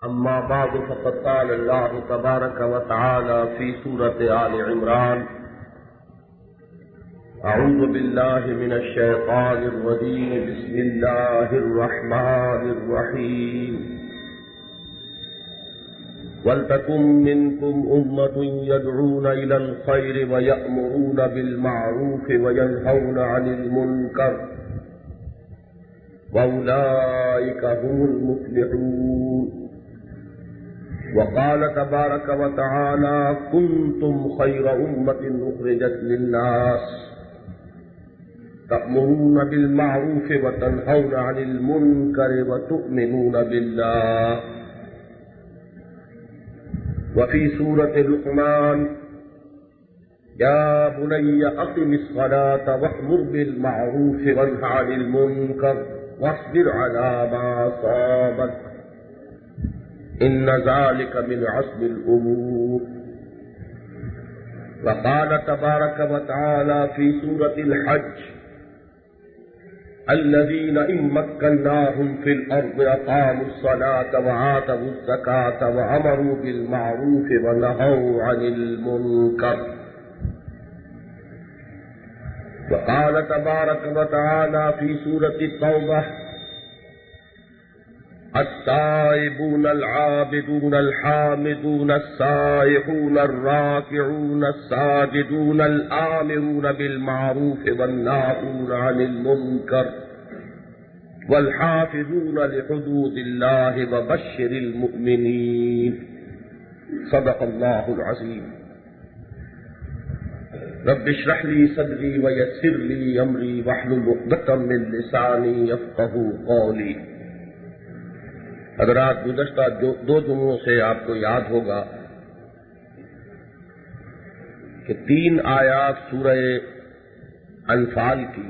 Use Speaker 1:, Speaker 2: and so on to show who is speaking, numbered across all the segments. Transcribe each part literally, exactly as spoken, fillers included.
Speaker 1: أما بعد فقد قال الله تبارك وتعالى في سورة آل عمران أعوذ بالله من الشيطان الرجيم بسم الله الرحمن الرحيم وَلْتَكُن مِّنكُمْ أُمَّةٌ يَدْعُونَ إِلَى الْخَيْرِ وَيَأْمُرُونَ بِالْمَعْرُوفِ وَيَنْهَوْنَ عَنِ الْمُنكَرِ وَأُولَٰئِكَ هُمُ الْمُفْلِحُونَ وقال تبارك وتعالى كنتم خير أمة أخرجت للناس تأمرون بالمعروف وتنهون عن المنكر وتؤمنون بالله. وفي سورة لقمان يا بني أقم الصلاة وأمر بالمعروف وانه عن المنكر واصبر على ما أصابك إن ذلك من عزم الأمور. وقال تبارك وتعالى في سورة الحج الذين إن مكناهم في الأرض أقاموا الصلاة وآتوا الزكاة وأمروا بالمعروف ونهوا عن المنكر. وقال تبارك وتعالى في سورة التوبة التائبون العابدون الحامدون السائحون الراكعون الساجدون الآمرون بالمعروف والناهون عن المنكر والحافظون لحدود الله وبشر المؤمنين. صدق الله العظيم. رب اشرح لي صدري ويسر لي أمري واحلل عقدة من لساني يفقهوا قولي. حضرات، گزشتہ دو جمعوں سے آپ کو یاد ہوگا کہ تین آیات سورہ انفال کی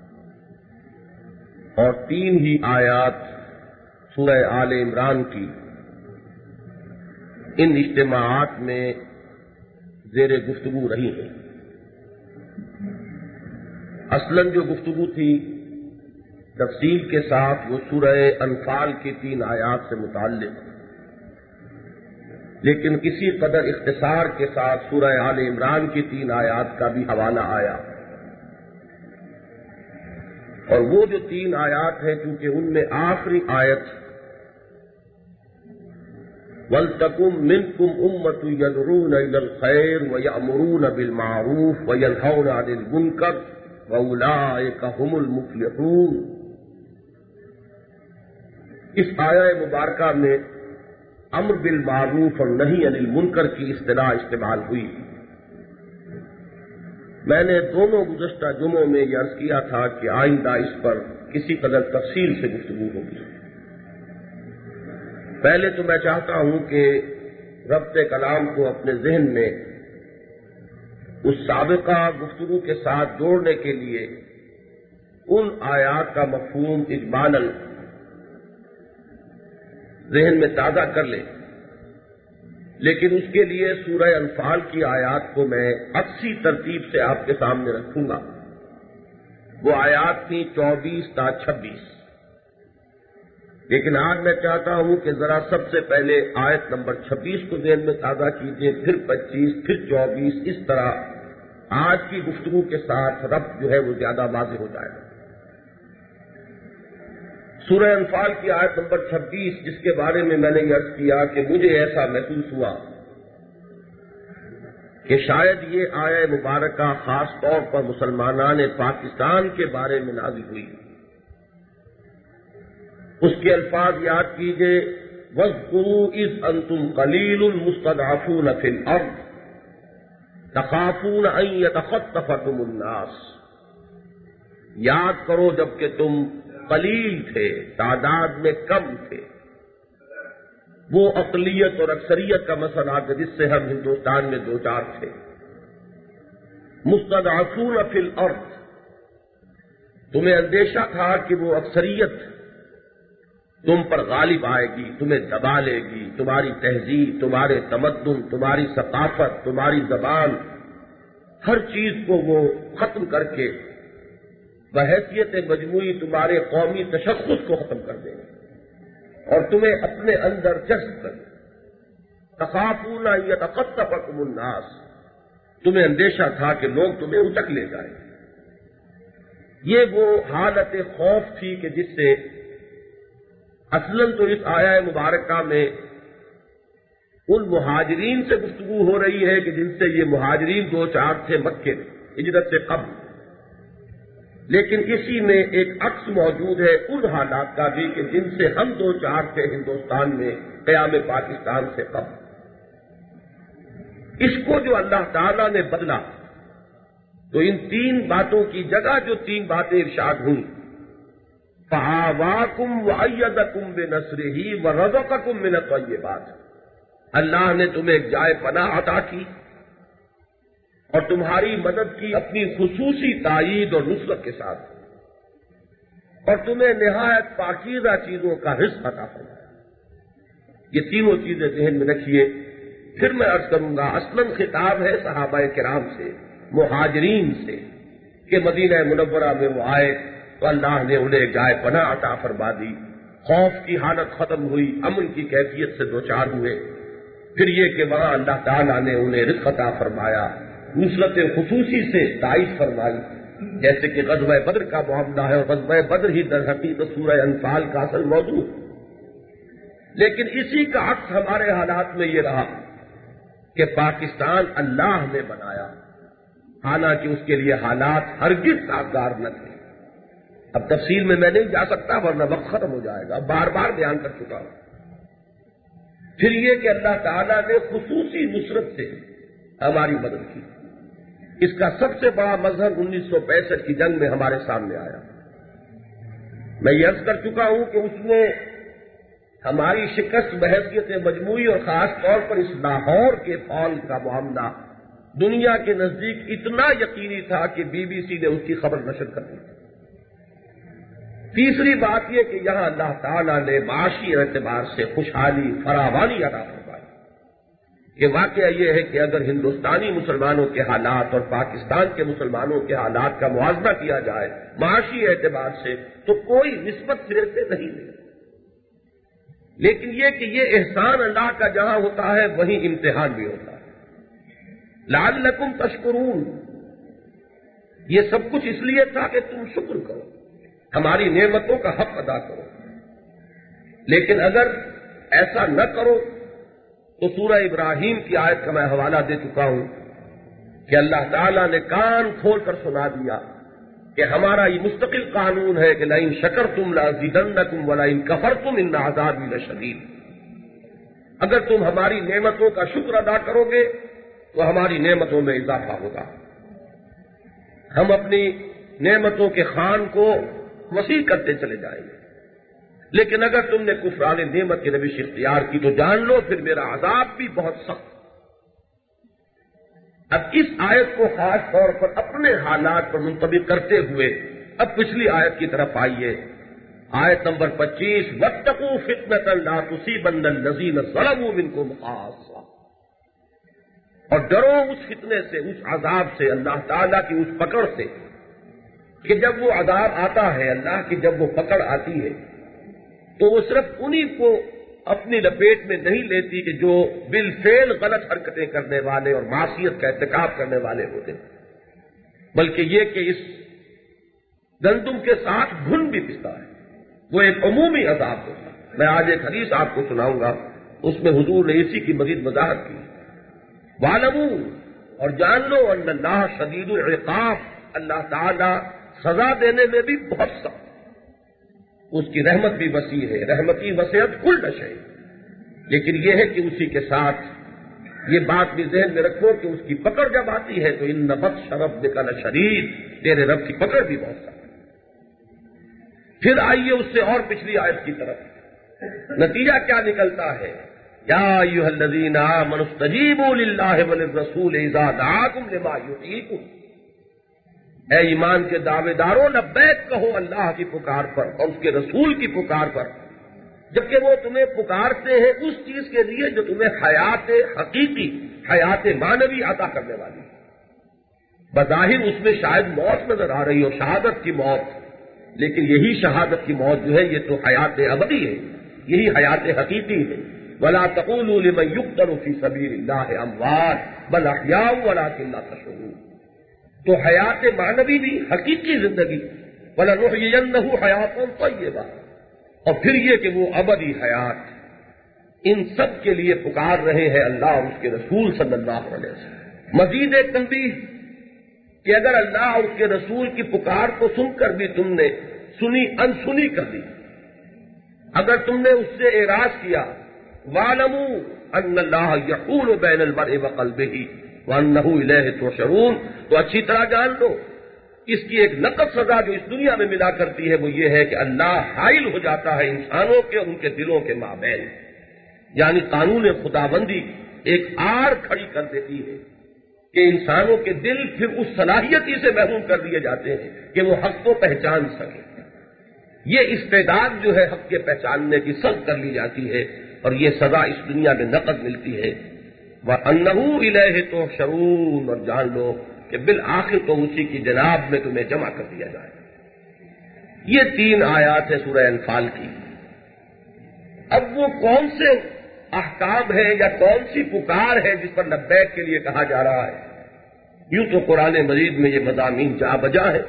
Speaker 1: اور تین ہی آیات سورہ آل عمران کی ان اجتماعات میں زیر گفتگو رہی ہیں. اصلاً جو گفتگو تھی تفصیل کے ساتھ وہ سورہ انفال کی تین آیات سے متعلق، لیکن کسی قدر اختصار کے ساتھ سورہ آل عمران کی تین آیات کا بھی حوالہ آیا. اور وہ جو تین آیات ہیں کیونکہ ان میں آخری آیت وَلْتَكُن مِّنكُمْ أُمَّةٌ يَدْعُونَ إِلَى الْخَيْرِ وَيَأْمُرُونَ بِالْمَعْرُوفِ وَيَنْهَوْنَ عَنِ الْمُنكَرِ وَأُولَٰئِكَ هُمُ الْمُفْلِحُونَ. اس آیہ مبارکہ میں امر بالمعروف اور نہی عن المنکر کی اصطلاح استعمال ہوئی. میں نے دونوں گزشتہ جمعوں میں یہ عرض کیا تھا کہ آئندہ اس پر کسی قدر تفصیل سے گفتگو ہوگی. پہلے تو میں چاہتا ہوں کہ ربط کلام کو اپنے ذہن میں اس سابقہ گفتگو کے ساتھ جوڑنے کے لیے ان آیات کا مفہوم اجمالاً ذہن میں تازہ کر لیں. لیکن اس کے لیے سورہ انفال کی آیات کو میں عکسی ترتیب سے آپ کے سامنے رکھوں گا. وہ آیات تھیں چوبیس تا چھبیس. لیکن آج میں چاہتا ہوں کہ ذرا سب سے پہلے آیت نمبر چھبیس کو ذہن میں تازہ کیجیے، پھر پچیس، پھر چوبیس. اس طرح آج کی گفتگو کے ساتھ ربط جو ہے وہ زیادہ واضح ہو جائے گا. سورہ انفال کی آیت نمبر چھبیس، جس کے بارے میں میں نے یہ عرض کیا کہ مجھے ایسا محسوس ہوا کہ شاید یہ آیہ مبارکہ خاص طور پر مسلمانان پاکستان کے بارے میں نازل ہوئی. اس کے الفاظ یاد کیجئے وَاذْكُرُوا إِذْ أَنْتُمْ قَلِيلٌ مُسْتَضْعَفُونَ فِي الْأَرْضِ تَخَافُونَ أَنْ يَتَخَطَّفَكُمُ النَّاسُ. یاد کرو جب کہ تم قلیل تھے، تعداد میں کم تھے. وہ اقلیت اور اکثریت کا مسئلہ تھا جس سے ہم ہندوستان میں دو چار تھے. مستضعفون فی الارض، تمہیں اندیشہ تھا کہ وہ اکثریت تم پر غالب آئے گی، تمہیں دبا لے گی. تمہاری تہذیب، تمہارے تمدن، تمہاری ثقافت، تمہاری زبان، ہر چیز کو وہ ختم کر کے بحیثیت مجموعی تمہارے قومی تشخص کو ختم کر دیں گے. اور تمہیں اپنے اندر جذب کر، تخافون ان یتخطفکم الناس، تمہیں اندیشہ تھا کہ لوگ تمہیں اچک لے جائیں۔ یہ وہ حالت خوف تھی کہ جس سے اصلاً تو اس آیہ مبارکہ میں ان مہاجرین سے گفتگو ہو رہی ہے کہ جن سے یہ مہاجرین دو چار تھے مکے میں ہجرت سے قبل، لیکن اسی میں ایک عکس موجود ہے ان حالات کا بھی کہ جن سے ہم دو چار تھے ہندوستان میں قیام پاکستان سے قبل۔ اس کو جو اللہ تعالیٰ نے بدلا تو ان تین باتوں کی جگہ جو تین باتیں ارشاد ہوئیں، فآواکم وأیدکم بنصرہ ورزقکم من الطیبات، اللہ نے تمہیں ایک جائے پناہ عطا کی اور تمہاری مدد کی اپنی خصوصی تائید اور نصرت کے ساتھ، اور تمہیں نہایت پاکیزہ چیزوں کا رزق عطا فرمایا۔ یہ تینوں چیزیں ذہن میں رکھیے۔ پھر میں عرض کروں گا، اصلاً خطاب ہے صحابہ کرام سے، مہاجرین سے، کہ مدینہ منورہ میں وہ آئے تو اللہ نے انہیں جائے پناہ عطا فرما دی، خوف کی حالت ختم ہوئی، امن کی کیفیت سے دوچار ہوئے۔ پھر یہ کہ وہاں اللہ تعالیٰ نے انہیں رزق عطا فرمایا، نصرت خصوصی سے تائید فرمائی، جیسے کہ غزوہ بدر کا معاملہ ہے، اور غزوہ بدر ہی در حقیقت سورہ انفال کا اصل موضوع۔ لیکن اسی کا عکس ہمارے حالات میں یہ رہا کہ پاکستان اللہ نے بنایا، حالانکہ اس کے لیے حالات ہرگز سازگار نہ تھے۔ اب تفصیل میں میں نہیں جا سکتا ورنہ وقت ختم ہو جائے گا، بار بار بیان کر چکا ہوں۔ پھر یہ کہ اللہ تعالیٰ نے خصوصی نصرت سے ہماری مدد کی۔ اس کا سب سے بڑا مظہر انیس سو پینسٹھ کی جنگ میں ہمارے سامنے آیا۔ میں یہ عرض کر چکا ہوں کہ اس میں ہماری شکست بحیثیت مجموعی اور خاص طور پر اس لاہور کے فال کا معاملہ دنیا کے نزدیک اتنا یقینی تھا کہ بی بی سی نے اس کی خبر نشر کر دی۔ تیسری بات یہ کہ یہاں اللہ تعالیٰ نے معاشی اعتبار سے خوشحالی فراوانی عطا فرمائی، کہ واقعہ یہ ہے کہ اگر ہندوستانی مسلمانوں کے حالات اور پاکستان کے مسلمانوں کے حالات کا موازنہ کیا جائے معاشی اعتبار سے تو کوئی نسبت سرے سے نہیں ہے، لیکن یہ کہ یہ احسان اللہ کا جہاں ہوتا ہے وہیں امتحان بھی ہوتا ہے۔ لعلکم تشکرون، یہ سب کچھ اس لیے تھا کہ تم شکر کرو، ہماری نعمتوں کا حق ادا کرو۔ لیکن اگر ایسا نہ کرو تو سورہ ابراہیم کی آیت کا میں حوالہ دے چکا ہوں کہ اللہ تعالیٰ نے کان کھول کر سنا دیا کہ ہمارا یہ مستقل قانون ہے کہ لئن شکرتم لازیدنکم ولئن کفرتم ان عذابی لشدید، اگر تم ہماری نعمتوں کا شکر ادا کرو گے تو ہماری نعمتوں میں اضافہ ہوگا، ہم اپنی نعمتوں کے خوان کو وسیع کرتے چلے جائیں گے، لیکن اگر تم نے کفران نعمت کی روش اختیار کی تو جان لو پھر میرا عذاب بھی بہت سخت۔ اب اس آیت کو خاص طور پر اپنے حالات پر منطبق کرتے ہوئے اب پچھلی آیت کی طرف آئیے، آیت نمبر پچیس، واتقوا فتنة لا تصيبن الذين ظلموا منكم خاصة، اور ڈرو اس فتنے سے، اس عذاب سے، اللہ تعالیٰ کی اس پکڑ سے کہ جب وہ عذاب آتا ہے، اللہ کی جب وہ پکڑ آتی ہے تو وہ صرف انہی کو اپنی لپیٹ میں نہیں لیتی کہ جو بالفعل غلط حرکتیں کرنے والے اور معصیت کا ارتکاب کرنے والے ہوتے ہیں، بلکہ یہ کہ اس گندم کے ساتھ گھن بھی پستا ہے، وہ ایک عمومی عذاب ہوتا ہے۔ میں آج ایک حدیث آپ کو سناؤں گا، اس میں حضور نے اسی کی مزید وضاحت کی۔ وَاعْلَمُوا، اور جان لو، ان اللہ شدید العقاب، اللہ تعالی سزا دینے میں بھی بہت سخت، اس کی رحمت بھی وسیع ہے، رحمتی وسعت کل شیء، لیکن یہ ہے کہ اسی کے ساتھ یہ بات بھی ذہن میں رکھو کہ اس کی پکڑ جب آتی ہے تو ان بطش ربک لشدید، تیرے رب کی پکڑ بھی بہت سخت۔ پھر آئیے اس سے اور پچھلی آیت کی طرف، نتیجہ کیا نکلتا ہے؟ یا ایھا الذین آمنوا استجیبوا للہ وللرسول اذا دعاکم لما یحییکم، اے ایمان کے دعوے داروں لبیک کہو اللہ کی پکار پر اور اس کے رسول کی پکار پر، جبکہ وہ تمہیں پکارتے ہیں اس چیز کے لیے جو تمہیں حیات حقیقی، حیات معنوی عطا کرنے والی ہے۔ بظاہر اس میں شاید موت نظر آ رہی ہو، شہادت کی موت، لیکن یہی شہادت کی موت جو ہے یہ تو حیات ابدی ہے، یہی حیات حقیقی ہے. وَلَا تَقُولُوا لِمَن يُقْتَلُ فِي سَبِيلِ اللَّهِ أَمْوَاتٌ بَلْ أَحْيَاءٌ وَلَٰكِن لَّا تَشْعُرُونَ. تو حیات معنوی بھی حقیقی زندگی وَلَنُحْيِيَنَّهُ حَيَاةً طَيِّبَةً، اور پھر یہ کہ وہ ابدی حیات، ان سب کے لیے پکار رہے ہیں اللہ اور اس کے رسول صلی اللہ علیہ وسلم. مزید ایک تنبیہ کہ اگر اللہ اور اس کے رسول کی پکار کو سن کر بھی تم نے سنی انسنی کر دی، اگر تم نے اس سے اعراض کیا، وَاعْلَمُوا أَنَّ اللَّهَ يَحُولُ بَيْنَ الْمَرْءِ وَقَلْبِهِ وَأَنَّهُ إِلَيْهِ تُحْشَرُونَ، تو اچھی طرح جان لو اس کی ایک نقد سزا جو اس دنیا میں ملا کرتی ہے وہ یہ ہے کہ اللہ حائل ہو جاتا ہے انسانوں کے اور ان کے دلوں کے مابین، یعنی قانون خداوندی ایک آڑ کھڑی کر دیتی ہے کہ انسانوں کے دل پھر اس صلاحیتی سے محروم کر دیے جاتے ہیں کہ وہ حق کو پہچان سکیں. یہ استعداد جو ہے حق کے پہچاننے کی سلب کر لی جاتی ہے اور یہ سزا اس دنیا میں نقد ملتی ہے. وَأَنَّهُ إِلَيْهِ تُحْشَرُونَ، اور جان لو کہ بالآخر تو اسی کی جناب میں تمہیں جمع کر دیا جائے. یہ تین آیات ہے سورہ انفال کی. اب وہ کون سے احکام ہے یا کون سی پکار ہے جس پر لبیک کے لیے کہا جا رہا ہے؟ یوں تو قرآن مجید میں یہ مضامین جا بجا ہے.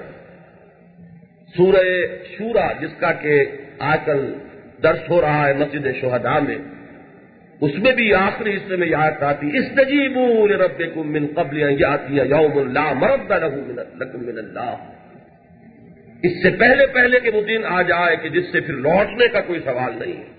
Speaker 1: سورہ شورا جس کا کہ آج کل درس ہو رہا ہے مسجد شہداء میں، اس میں بھی آخری حصے میں یہ آیت آتی استجیبوا لربکم من قبل ان یأتی یوم لا مرد له لکم من اللہ. اس سے پہلے پہلے کہ وہ دن آ جائے کہ جس سے پھر لوٹنے کا کوئی سوال نہیں ہے،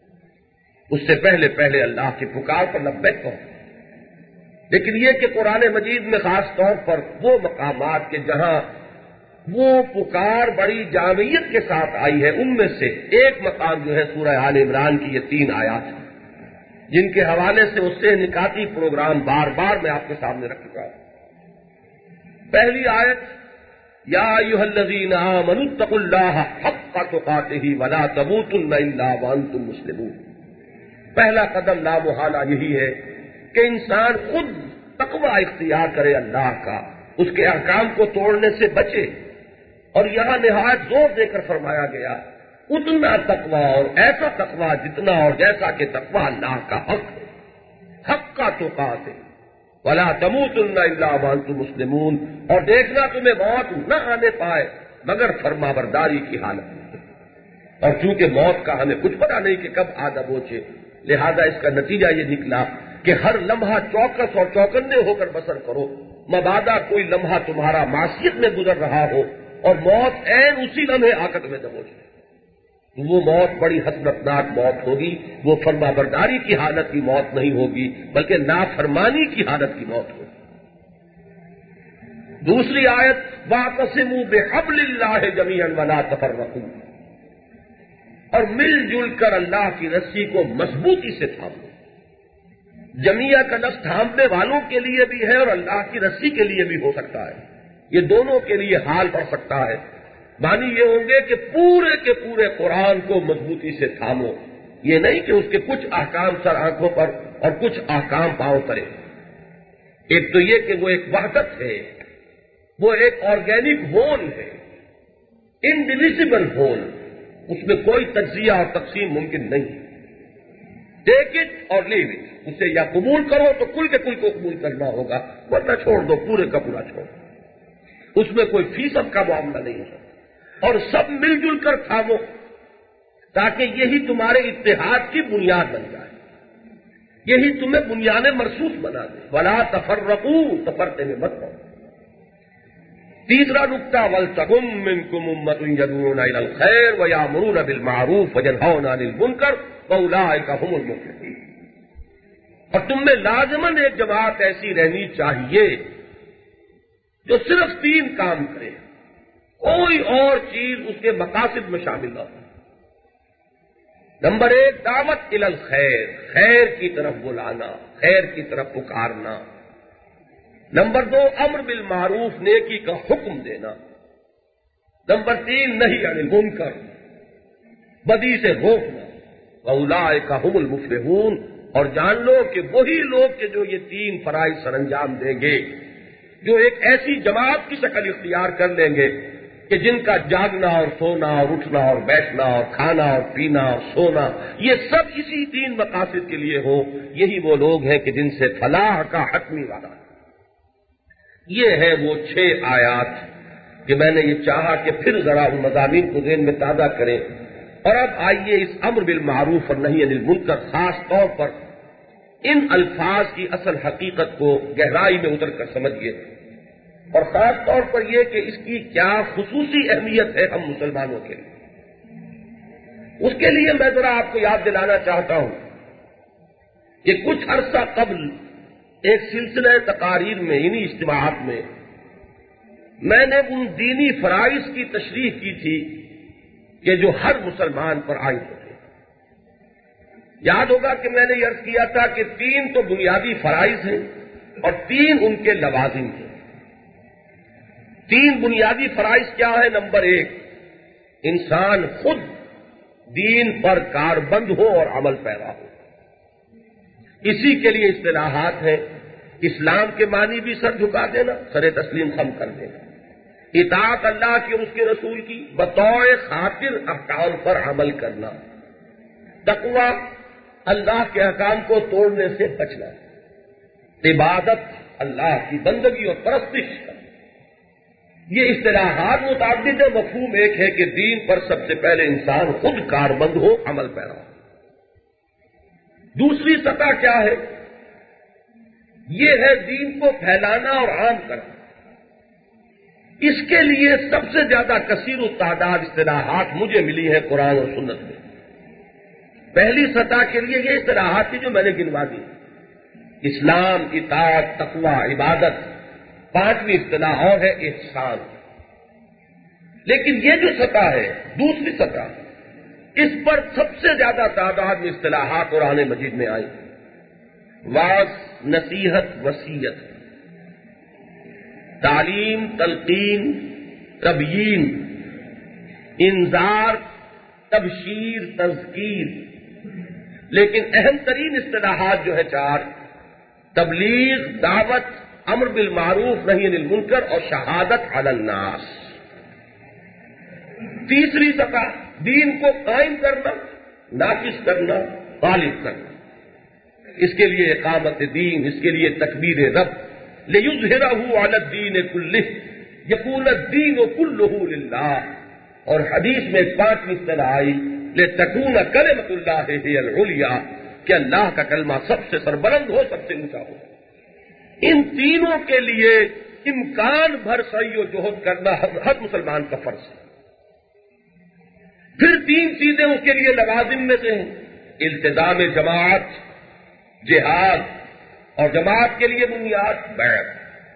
Speaker 1: اس سے پہلے پہلے اللہ کی پکار پر لبیک کہو. لیکن یہ کہ قرآن مجید میں خاص طور پر وہ مقامات کے جہاں وہ پکار بڑی جامعیت کے ساتھ آئی ہے، ان میں سے ایک مقام جو ہے سورہ آل عمران کی یہ تین آیات ہیں جن کے حوالے سے اس سے نکاتی پروگرام بار بار میں آپ کے سامنے رکھ چکا ہوں. پہلی آیت یا ایھا الذین آمنوا اتقوا اللہ حق تقاتہ ولا تموتن الا وانتم مسلمون. پہلا قدم لامحالہ یہی ہے کہ انسان خود تقوی اختیار کرے اللہ کا، اس کے احکام کو توڑنے سے بچے. اور یہاں نہایت زور دے کر فرمایا گیا اتنا تقوی اور ایسا تقوی جتنا اور جیسا کہ تقوی اللہ کا حق ہے. حق کا تقاتہ ولا تموتن الا وانتم مسلمون، اور دیکھنا تمہیں موت نہ آنے پائے مگر فرما برداری کی حالت میں. اور چونکہ موت کا ہمیں کچھ پتہ نہیں کہ کب آدھا بوچے، لہذا اس کا نتیجہ یہ نکلا کہ ہر لمحہ چوکس اور چوکنے ہو کر بسر کرو، مبادا کوئی لمحہ تمہارا معصیت میں گزر رہا ہو اور موت عین اسی لمحے آ کر تمہیں دبوچ لے. وہ موت بڑی حسرتناک موت ہوگی، وہ فرما برداری کی حالت کی موت نہیں ہوگی بلکہ نافرمانی کی حالت کی موت ہوگی. دوسری آیت وَاعْتَصِمُوا بِحَبْلِ اللَّهِ جَمِيعًا وَلَا تَفَرَّقُوا، اور مل جل کر اللہ کی رسی کو مضبوطی سے تھامو. جمیعہ کا لفظ تھامنے والوں کے لیے بھی ہے اور اللہ کی رسی کے لیے بھی ہو سکتا ہے، یہ دونوں کے لیے حال پڑ سکتا ہے. معنی یہ ہوں گے کہ پورے کے پورے قرآن کو مضبوطی سے تھامو، یہ نہیں کہ اس کے کچھ احکام سر آنکھوں پر اور کچھ احکام پاؤں کرے. ایک تو یہ کہ وہ ایک وحدت ہے، وہ ایک آرگینک ہول ہے، انڈیویزبل ہول، اس میں کوئی تجزیہ اور تقسیم ممکن نہیں. ٹیک اٹ اور لیو اٹ، اسے یا قبول کرو تو کل کے کل کو قبول کرنا ہوگا، ورنہ چھوڑ دو، پورے کا پورا چھوڑ دو. اس میں کوئی فیصد کا معاملہ نہیں ہے. اور سب مل جل کر تھامو تاکہ یہی تمہارے اتحاد کی بنیاد بن جائے، یہی تمہیں بنیاد مرصوص بنا دے. ولا تفرقوا، تفرقے میں مت پڑو. تیسرا نکتہ وَلْتَكُن مِّنكُمْ أُمَّةٌ يَدْعُونَ إِلَى الْخَيْرِ وَيَأْمُرُونَ بِالْمَعْرُوفِ وَيَنْهَوْنَ عَنِ الْمُنكَرِ وَأُولَٰئِكَ هُمُ الْمُفْلِحُونَ. اور تم میں لازماً ایک جماعت ایسی رہنی چاہیے جو صرف تین کام کرے، کوئی اور چیز اس کے مقاصد میں شامل نہ ہو. نمبر ایک دعوت الی الخیر، خیر کی طرف بلانا، خیر کی طرف پکارنا. نمبر دو امر بالمعروف، نیکی کا حکم دینا. نمبر تین نہی عن المنکر، بدی سے روکنا. واولئک هم المفلحون، اور جان لو کہ وہی لوگ کہ جو یہ تین فرائض سر انجام دیں گے، جو ایک ایسی جماعت کی شکل اختیار کر لیں گے کہ جن کا جاگنا اور سونا اور اٹھنا اور بیٹھنا اور کھانا اور پینا اور سونا یہ سب اسی تین مقاصد کے لیے ہو، یہی وہ لوگ ہیں کہ جن سے فلاح کا حتمی وعدہ۔ یہ ہے وہ چھ آیات کہ میں نے یہ چاہا کہ پھر ذرا ان مضامین کو ذہن میں تازہ کریں۔ اور اب آئیے اس امر بالمعروف اور نہی عن المنکر خاص طور پر ان الفاظ کی اصل حقیقت کو گہرائی میں اتر کر سمجھیے، اور خاص طور پر یہ کہ اس کی کیا خصوصی اہمیت ہے ہم مسلمانوں کے لیے۔ اس کے لیے میں ذرا آپ کو یاد دلانا چاہتا ہوں کہ کچھ عرصہ قبل ایک سلسلہ تقاریر میں، انہی اجتماعات میں، میں نے ان دینی فرائض کی تشریح کی تھی کہ جو ہر مسلمان پر عائد ہوتے ہیں۔ یاد ہوگا کہ میں نے یہ عرض کیا تھا کہ تین تو بنیادی فرائض ہیں اور تین ان کے لوازم ہیں۔ تین بنیادی فرائض کیا ہے؟ نمبر ایک، انسان خود دین پر کاربند ہو اور عمل پیرا ہو۔ اسی کے لیے اصطلاحات ہیں، اسلام کے معنی بھی سر جھکا دینا، سر تسلیم خم کر دینا، اطاعت اللہ کی اور اس کے رسول کی بطور خاطر احکام پر عمل کرنا، تقوی اللہ کے احکام کو توڑنے سے بچنا، عبادت اللہ کی بندگی اور پرستش کرنا۔ یہ اصطلاحات متعدد ہے، مفہوم ایک ہے کہ دین پر سب سے پہلے انسان خود کاربند ہو، عمل پیرا ہو۔ دوسری سطح کیا ہے؟ یہ ہے دین کو پھیلانا اور عام کرنا۔ اس کے لیے سب سے زیادہ کثیر التعداد اصطلاحات مجھے ملی ہیں قرآن اور سنت میں۔ پہلی سطح کے لیے یہ اصطلاحات تھی جو میں نے گنوا دی، اسلام، اطاعت، تقوی، عبادت۔ پانچویں اصطلاح اور ہے احسان۔ لیکن یہ جو سطح ہے، دوسری سطح، اس پر سب سے زیادہ تعداد میں اصطلاحات قرآن مجید میں آئی۔ واعظ، نصیحت، وصیت، تعلیم، تلقین، تبیین، انذار، تبشیر، تذکیر۔ لیکن اہم ترین اصطلاحات جو ہے چار، تبلیغ، دعوت، امر بالمعروف نہی عن المنکر اور شہادت علی الناس۔ تیسری سطح، دین کو قائم کرنا، نافذ کرنا، غالب کرنا۔ اس کے لیے اقامت دین، اس کے لیے تکبیر رب، لِیُظْہِرَهُ عَلَى الدِّینِ كُلِّهِ یَکُونَ الدِّینُ كُلُّهُ لِلَّهِ۔ اور حدیث میں پانچویں اصطلاح آئی، لِتَكُونَ كَلِمَةُ اللَّهِ هِيَ الْعُلْيَا، کہ اللہ کا کلمہ سب سے سربلند ہو، سب سے اونچا ہو۔ ان تینوں کے لیے امکان بھر سعی و جہد کرنا ہر مسلمان کا فرض ہے۔ پھر تین چیزیں اس کے لیے لوازم میں سے ہیں، التزام جماعت، جہاد، اور جماعت کے لیے بنیاد بیعت۔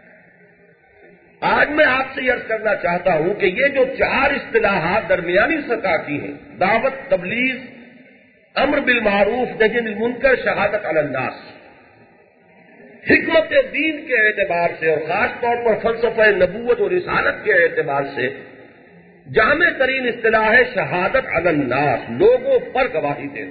Speaker 1: آج میں آپ سے یہ عرض کرنا چاہتا ہوں کہ یہ جو چار اصطلاحات درمیانی سطح کی ہیں، دعوت، تبلیغ، امر بالمعروف نہی عن المنکر، شہادت علی الناس، حکمت دین کے اعتبار سے اور خاص طور پر فلسفہ نبوت اور رسالت کے اعتبار سے جامع ترین اصطلاح ہے شہادت علی الناس، لوگوں پر گواہی دینا۔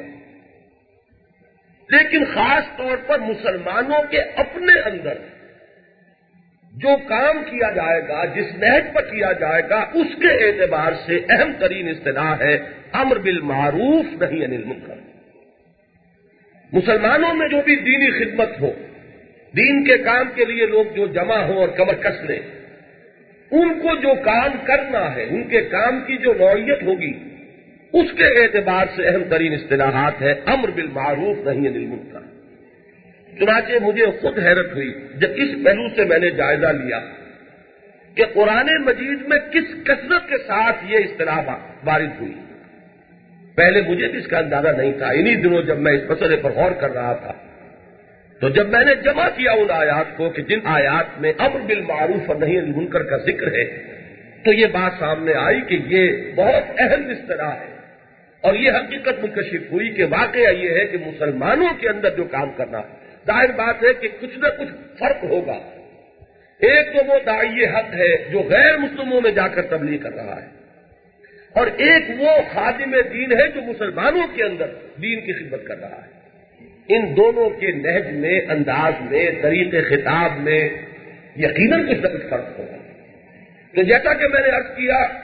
Speaker 1: لیکن خاص طور پر مسلمانوں کے اپنے اندر جو کام کیا جائے گا، جس نہج پر کیا جائے گا، اس کے اعتبار سے اہم ترین اصطلاح ہے امر بالمعروف نہی عن المنکر۔ مسلمانوں میں جو بھی دینی خدمت ہو، دین کے کام کے لیے لوگ جو جمع ہوں اور کمر کس لیں، ان کو جو کام کرنا ہے، ان کے کام کی جو نوعیت ہوگی، اس کے اعتبار سے اہم ترین اصطلاحات ہے امر بالمعروف نہی عن المنکر۔ چنانچہ مجھے خود حیرت ہوئی جب اس پہلو سے میں نے جائزہ لیا کہ قرآن مجید میں کس کثرت کے ساتھ یہ اصطلاح وارد ہوئی۔ پہلے مجھے بھی اس کا اندازہ نہیں تھا۔ انہی دنوں جب میں اس مسئلے پر غور کر رہا تھا تو جب میں نے جمع کیا ان آیات کو کہ جن آیات میں امر بالمعروف اور نہی عن المنکر کا ذکر ہے، تو یہ بات سامنے آئی کہ یہ بہت اہم اصطلاح ہے، اور یہ حقیقت منکشف ہوئی کہ واقعہ یہ ہے کہ مسلمانوں کے اندر جو کام کرنا ہے، ظاہر بات ہے کہ کچھ نہ کچھ فرق ہوگا۔ ایک تو وہ داعی حق ہے جو غیر مسلموں میں جا کر تبلیغ کر رہا ہے، اور ایک وہ خادم دین ہے جو مسلمانوں کے اندر دین کی خدمت کر رہا ہے۔ ان دونوں کے نہج میں، انداز میں، طریق خطاب میں یقیناً کچھ نہ کچھ فرق ہوگا۔ تو جیسا کہ میں نے عرض کیا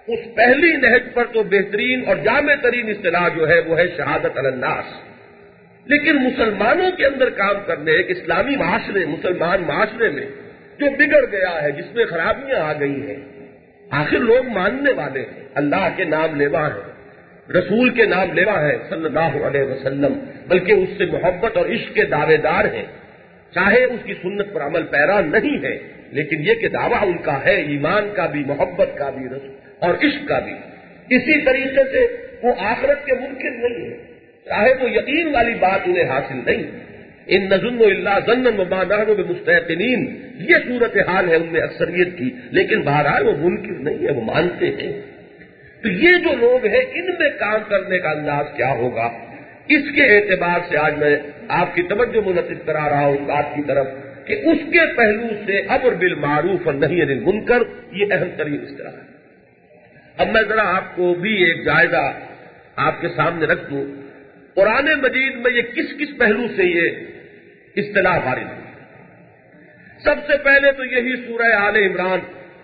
Speaker 1: اس پہلی نہج پر تو بہترین اور جامع ترین اصطلاح جو ہے وہ ہے شہادت علی الناس. لیکن مسلمانوں کے اندر کام کرنے ایک اسلامی معاشرے مسلمان معاشرے میں جو بگڑ گیا ہے, جس میں خرابیاں آ گئی ہیں, آخر لوگ ماننے والے ہیں, اللہ کے نام لیوا ہیں, رسول کے نام لیوا ہے صلی اللہ علیہ وسلم, بلکہ اس سے محبت اور عشق کے دعوے دار ہیں, چاہے اس کی سنت پر عمل پیرا نہیں ہے, لیکن یہ کہ دعویٰ ان کا ہے ایمان کا بھی, محبت کا بھی اور عشق کا بھی. اسی طریقے سے وہ آخرت کے منکر نہیں ہے, چاہے وہ یقین والی بات انہیں حاصل نہیں. ان نظن اللہ ظن وما نحن بمستيقنين, یہ صورتحال ہے ان میں اکثریت کی, لیکن بہرحال وہ منکر نہیں ہے, وہ مانتے ہیں. تو یہ جو لوگ ہیں ان میں کام کرنے کا انداز کیا ہوگا, اس کے اعتبار سے آج میں آپ کی توجہ منعقد کرا رہا ہوں اس بات کی طرف کہ اس کے پہلو سے امر بالمعروف اور نہی عن المنکر یہ اہم ترین اصطلاح ہے. اب میں ذرا آپ کو بھی ایک جائزہ آپ کے سامنے رکھ دوں, قرآن مجید میں یہ کس کس پہلو سے یہ اصطلاح وارد ہوئی. سب سے پہلے تو یہی سورہ آل عمران,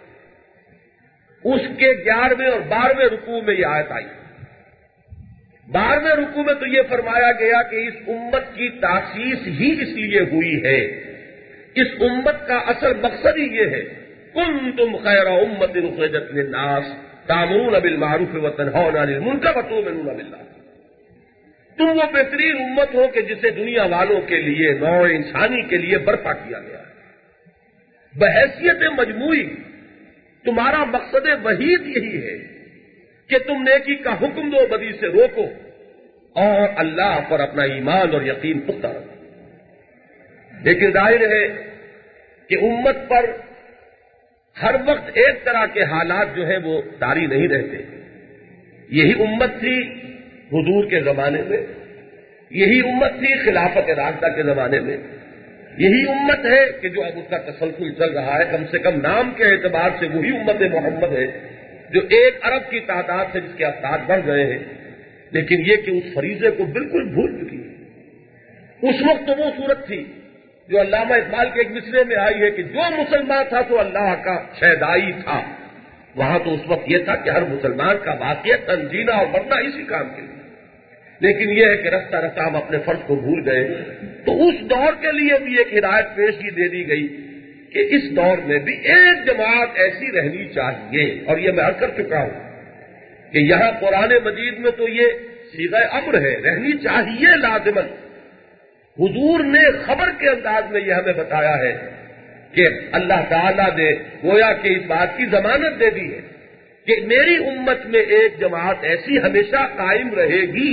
Speaker 1: اس کے گیارہویں اور بارہویں رکوع میں یہ آیت آئی. بارہویں رکوع میں تو یہ فرمایا گیا کہ اس امت کی تاسیس ہی اس لیے ہوئی ہے, اس امت کا اصل مقصد ہی یہ ہے, کنتم خیر امت اخرجت للناس تأمرون بالمعروف وتنہون عن المنکر وتؤمنون باللہ. تم وہ بہترین امت ہو کہ جسے دنیا والوں کے لیے, نوع انسانی کے لیے برپا کیا گیا ہے. بحیثیت مجموعی تمہارا مقصد وحید یہی ہے کہ تم نیکی کا حکم دو, بدی سے روکو, اور اللہ پر اپنا ایمان اور یقین پختہ رکھو. لیکن ظاہر ہے کہ امت پر ہر وقت ایک طرح کے حالات جو ہیں وہ طاری نہیں رہتے. یہی امت تھی حضور کے زمانے میں, یہی امت تھی خلافت راشدہ کے زمانے میں, یہی امت ہے کہ جو اب اس کا تسلسل چل رہا ہے. کم سے کم نام کے اعتبار سے وہی امت محمد ہے جو ایک ارب کی تعداد سے جس کے افراد بڑھ گئے ہیں, لیکن یہ کہ اس فریضے کو بالکل بھول چکی ہے. اس وقت تو وہ صورت تھی جو علامہ اقبال کے ایک مصرے میں آئی ہے کہ جو مسلمان تھا تو اللہ کا شہدائی تھا. وہاں تو اس وقت یہ تھا کہ ہر مسلمان کا واقعہ تنجینا اور مرنا اسی کام کے لیے, لیکن یہ ہے کہ رفتہ رفتہ ہم اپنے فرض کو بھول گئے. تو اس دور کے لیے بھی ایک ہدایت پیشگی دے دی گئی کہ اس دور میں بھی ایک جماعت ایسی رہنی چاہیے. اور یہ میں عرض کر چکا ہوں کہ یہاں قرآن مجید میں تو یہ صیغہ امر ہے, رہنی چاہیے لازمن. حضور نے خبر کے انداز میں یہ ہمیں بتایا ہے کہ اللہ تعالیٰ نے گویا کہ اس بات کی ضمانت دے دی ہے کہ میری امت میں ایک جماعت ایسی ہمیشہ قائم رہے گی.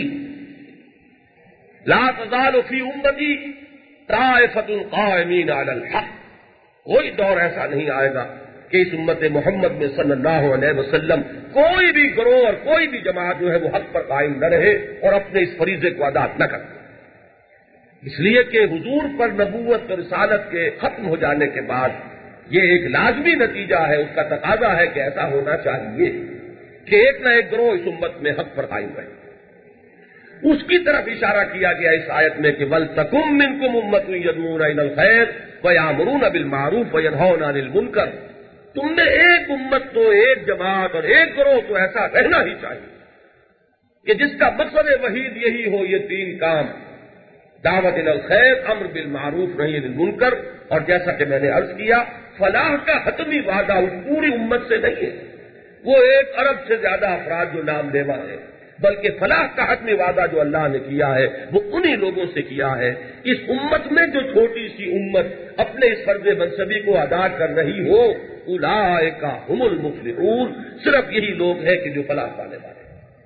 Speaker 1: لا تزال فی امتی طائفۃ قائمین علی الحق. کوئی دور ایسا نہیں آئے گا کہ اس امت محمد میں صلی اللہ علیہ وسلم کوئی بھی گروہ اور کوئی بھی جماعت جو ہے وہ حق پر قائم نہ رہے اور اپنے اس فریضے کو ادا نہ کرے. اس لیے کہ حضور پر نبوت اور رسالت کے ختم ہو جانے کے بعد یہ ایک لازمی نتیجہ ہے, اس کا تقاضا ہے کہ ایسا ہونا چاہیے کہ ایک نہ ایک گروہ اس امت میں حق پر قائم رہے. اس کی طرف اشارہ کیا گیا اس آیت میں کہ وَلْتَكُن مِّنكُمْ أُمَّةٌ يَدْعُونَ إِلَى الْخَيْرِ وَيَأْمُرُونَ بِالْمَعْرُوفِ وَيَنْهَوْنَ عَنِ الْمُنكَرِ. تم میں ایک امت تو, ایک جماعت اور ایک گروہ تو ایسا رہنا ہی چاہیے کہ جس کا مقصد وحید یہی ہو, یہ تین کام, دعوت الی الخیر, امر بالمعروف, نہی عن المنکر. اور جیسا کہ میں نے عرض کیا, فلاح کا حتمی وعدہ اس پوری امت سے نہیں ہے, وہ ایک ارب سے زیادہ افراد جو نام لیوا ہے, بلکہ فلاح کا حتمی وعدہ جو اللہ نے کیا ہے وہ انہی لوگوں سے کیا ہے. اس امت میں جو چھوٹی سی امت اپنے اس فرض منصبی کو ادا کر رہی ہو, اولئک ھم المفلحون, صرف یہی لوگ ہیں کہ جو فلاح پانے والے.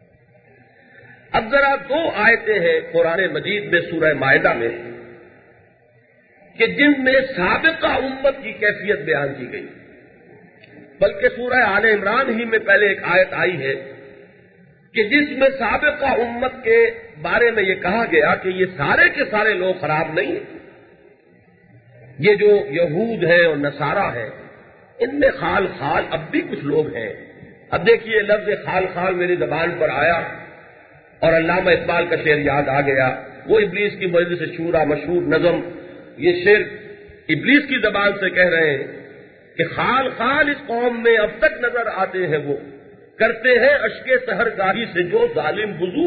Speaker 1: اب ذرا دو آیتیں ہیں قرآن مجید میں سورہ مائدہ میں کہ جن میں سابقہ امت کی کیفیت بیان کی گئی, بلکہ سورہ آل عمران ہی میں پہلے ایک آیت آئی ہے کہ جس میں سابقہ امت کے بارے میں یہ کہا گیا کہ یہ سارے کے سارے لوگ خراب نہیں ہیں. یہ جو یہود ہیں اور نصارہ ہیں ان میں خال خال اب بھی کچھ لوگ ہیں. اب دیکھیے لفظ خال خال میری زبان پر آیا اور علامہ اقبال کا شعر یاد آ گیا, وہ ابلیس کی مجلس شورا مشہور نظم, یہ شعر ابلیس کی زبان سے کہہ رہے ہیں کہ خال خال اس قوم میں اب تک نظر آتے ہیں وہ, کرتے ہیں اشک سحر گاہی سے جو ظالم وضو،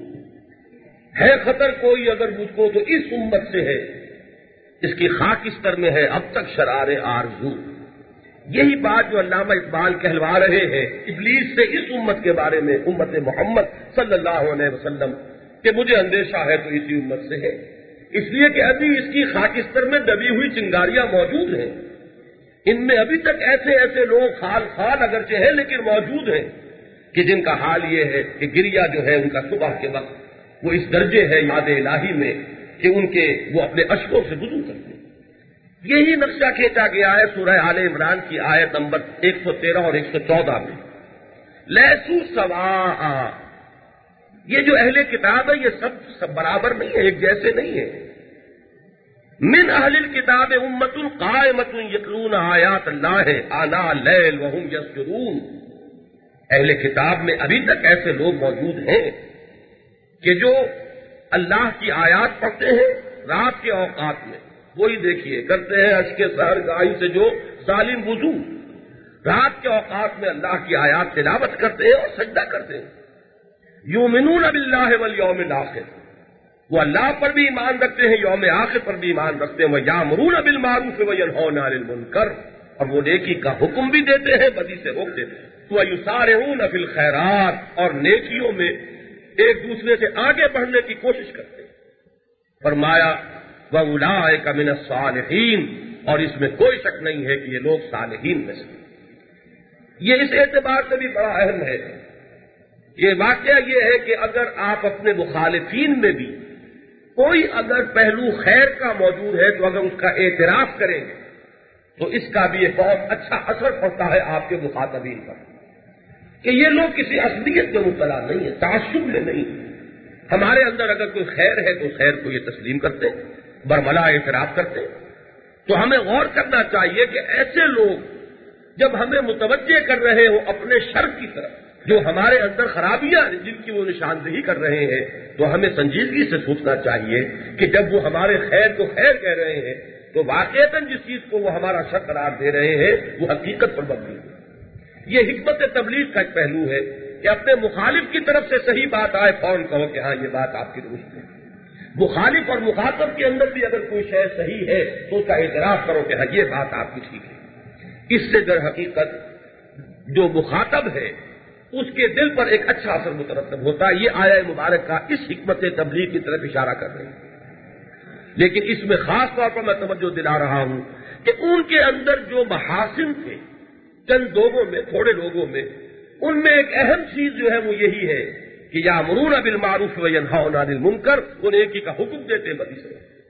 Speaker 1: ہے خطر کوئی اگر مجھ کو تو اس امت سے ہے، اس کی خاکستر میں ہے اب تک شرار آرزو۔ یہی بات جو علامہ اقبال کہلوا رہے ہیں ابلیس سے اس امت کے بارے میں، امت محمد صلی اللہ علیہ وسلم، کہ مجھے اندیشہ ہے تو اسی امت سے ہے، اس لیے کہ ابھی اس کی خاکستر میں دبی ہوئی چنگاریاں موجود ہیں، ان میں ابھی تک ایسے ایسے لوگ خال خال اگرچہ ہیں لیکن موجود ہیں کہ جن کا حال یہ ہے کہ گریا جو ہے ان کا صبح کے وقت وہ اس درجے ہے یاد الہی میں کہ ان کے وہ اپنے اشکوں سے وضو کرتے ہیں۔ یہی نقشہ کھینچا گیا ہے سورہ آل عمران کی آیت نمبر ایک سو تیرہ اور ایک سو چودہ میں، لیسو سواء، یہ جو اہل کتاب ہے یہ سب سب برابر نہیں ہے، ایک جیسے نہیں ہے۔ من اہل الکتاب امۃ قائمۃ یتلون آیات اللہ آناء اللیل وہم یسجدون، اہل کتاب میں ابھی تک ایسے لوگ موجود ہیں کہ جو اللہ کی آیات پڑھتے ہیں رات کے اوقات میں، وہی دیکھیے کرتے ہیں اشک سحر گاہی سے جو ظالم وضو، رات کے اوقات میں اللہ کی آیات تلاوت کرتے ہیں اور سجدہ کرتے ہیں۔ یؤمنون باللہ والیوم الآخر، وہ اللہ پر بھی ایمان رکھتے ہیں، یوم آخر پر بھی ایمان رکھتے ہیں، وَیَأْمُرُونَ بِالْمَعْرُوفِ وَيَنْهَوْنَ عَنِ الْمُنکَرِ، اور وہ نیکی کا حکم بھی دیتے ہیں بدی سے روک دیتے ہیں، وَيُسَارِعُونَ فِي الْخَيْرَاتِ، اور نیکیوں میں ایک دوسرے سے آگے بڑھنے کی کوشش کرتے ہیں۔ فرمایا وَأُولَٰئِکَ مِنَ الصَّالِحِينَ، اور اس میں کوئی شک نہیں ہے کہ یہ لوگ صالحین میں سے۔ یہ اس اعتبار سے بھی بڑا اہم ہے، یہ واقعہ یہ ہے کہ اگر آپ اپنے مخالفین میں بھی کوئی اگر پہلو خیر کا موجود ہے تو اگر اس کا اعتراف کریں گے تو اس کا بھی ایک بہت اچھا اثر پڑتا ہے آپ کے مخاطبین پر، کہ یہ لوگ کسی اصلیت میں مبتلا نہیں ہے، تعصب میں نہیں ہے۔ ہمارے اندر اگر کوئی خیر ہے تو خیر کو یہ تسلیم کرتے ہیں، برملا اعتراف کرتے ہیں۔ تو ہمیں غور کرنا چاہیے کہ ایسے لوگ جب ہمیں متوجہ کر رہے ہو اپنے شر کی طرف، جو ہمارے اندر خرابیاں جن کی وہ نشاندہی کر رہے ہیں، تو ہمیں سنجیدگی سے سوچنا چاہیے کہ جب وہ ہمارے خیر کو خیر کہہ رہے ہیں تو واقعتاً جس چیز کو وہ ہمارا شر قرار دے رہے ہیں وہ حقیقت پر مبنی ہے۔ یہ حکمت تبلیغ کا ایک پہلو ہے کہ اپنے مخالف کی طرف سے صحیح بات آئے فوراً کہو کہ ہاں یہ بات آپ کی درست ہے، مخالف اور مخاطب کے اندر بھی اگر کوئی شے صحیح ہے تو اس کا اعتراف کرو کہ ہاں یہ بات آپ کی ٹھیک ہے۔ اس سے در حقیقت جو مخاطب ہے اس کے دل پر ایک اچھا اثر مترتب ہوتا ہے۔ یہ آیہ مبارک کا اس حکمت تبلیغ کی طرف اشارہ کر رہی ہے، لیکن اس میں خاص طور پر میں توجہ دلا رہا ہوں کہ ان کے اندر جو محاسن تھے چند لوگوں میں، تھوڑے لوگوں میں، ان میں ایک اہم چیز جو ہے وہ یہی ہے کہ یأمرون بالمعروف وینہون عن المنکر، وہ نیکی کا حکم دیتے ہیں بدی سے۔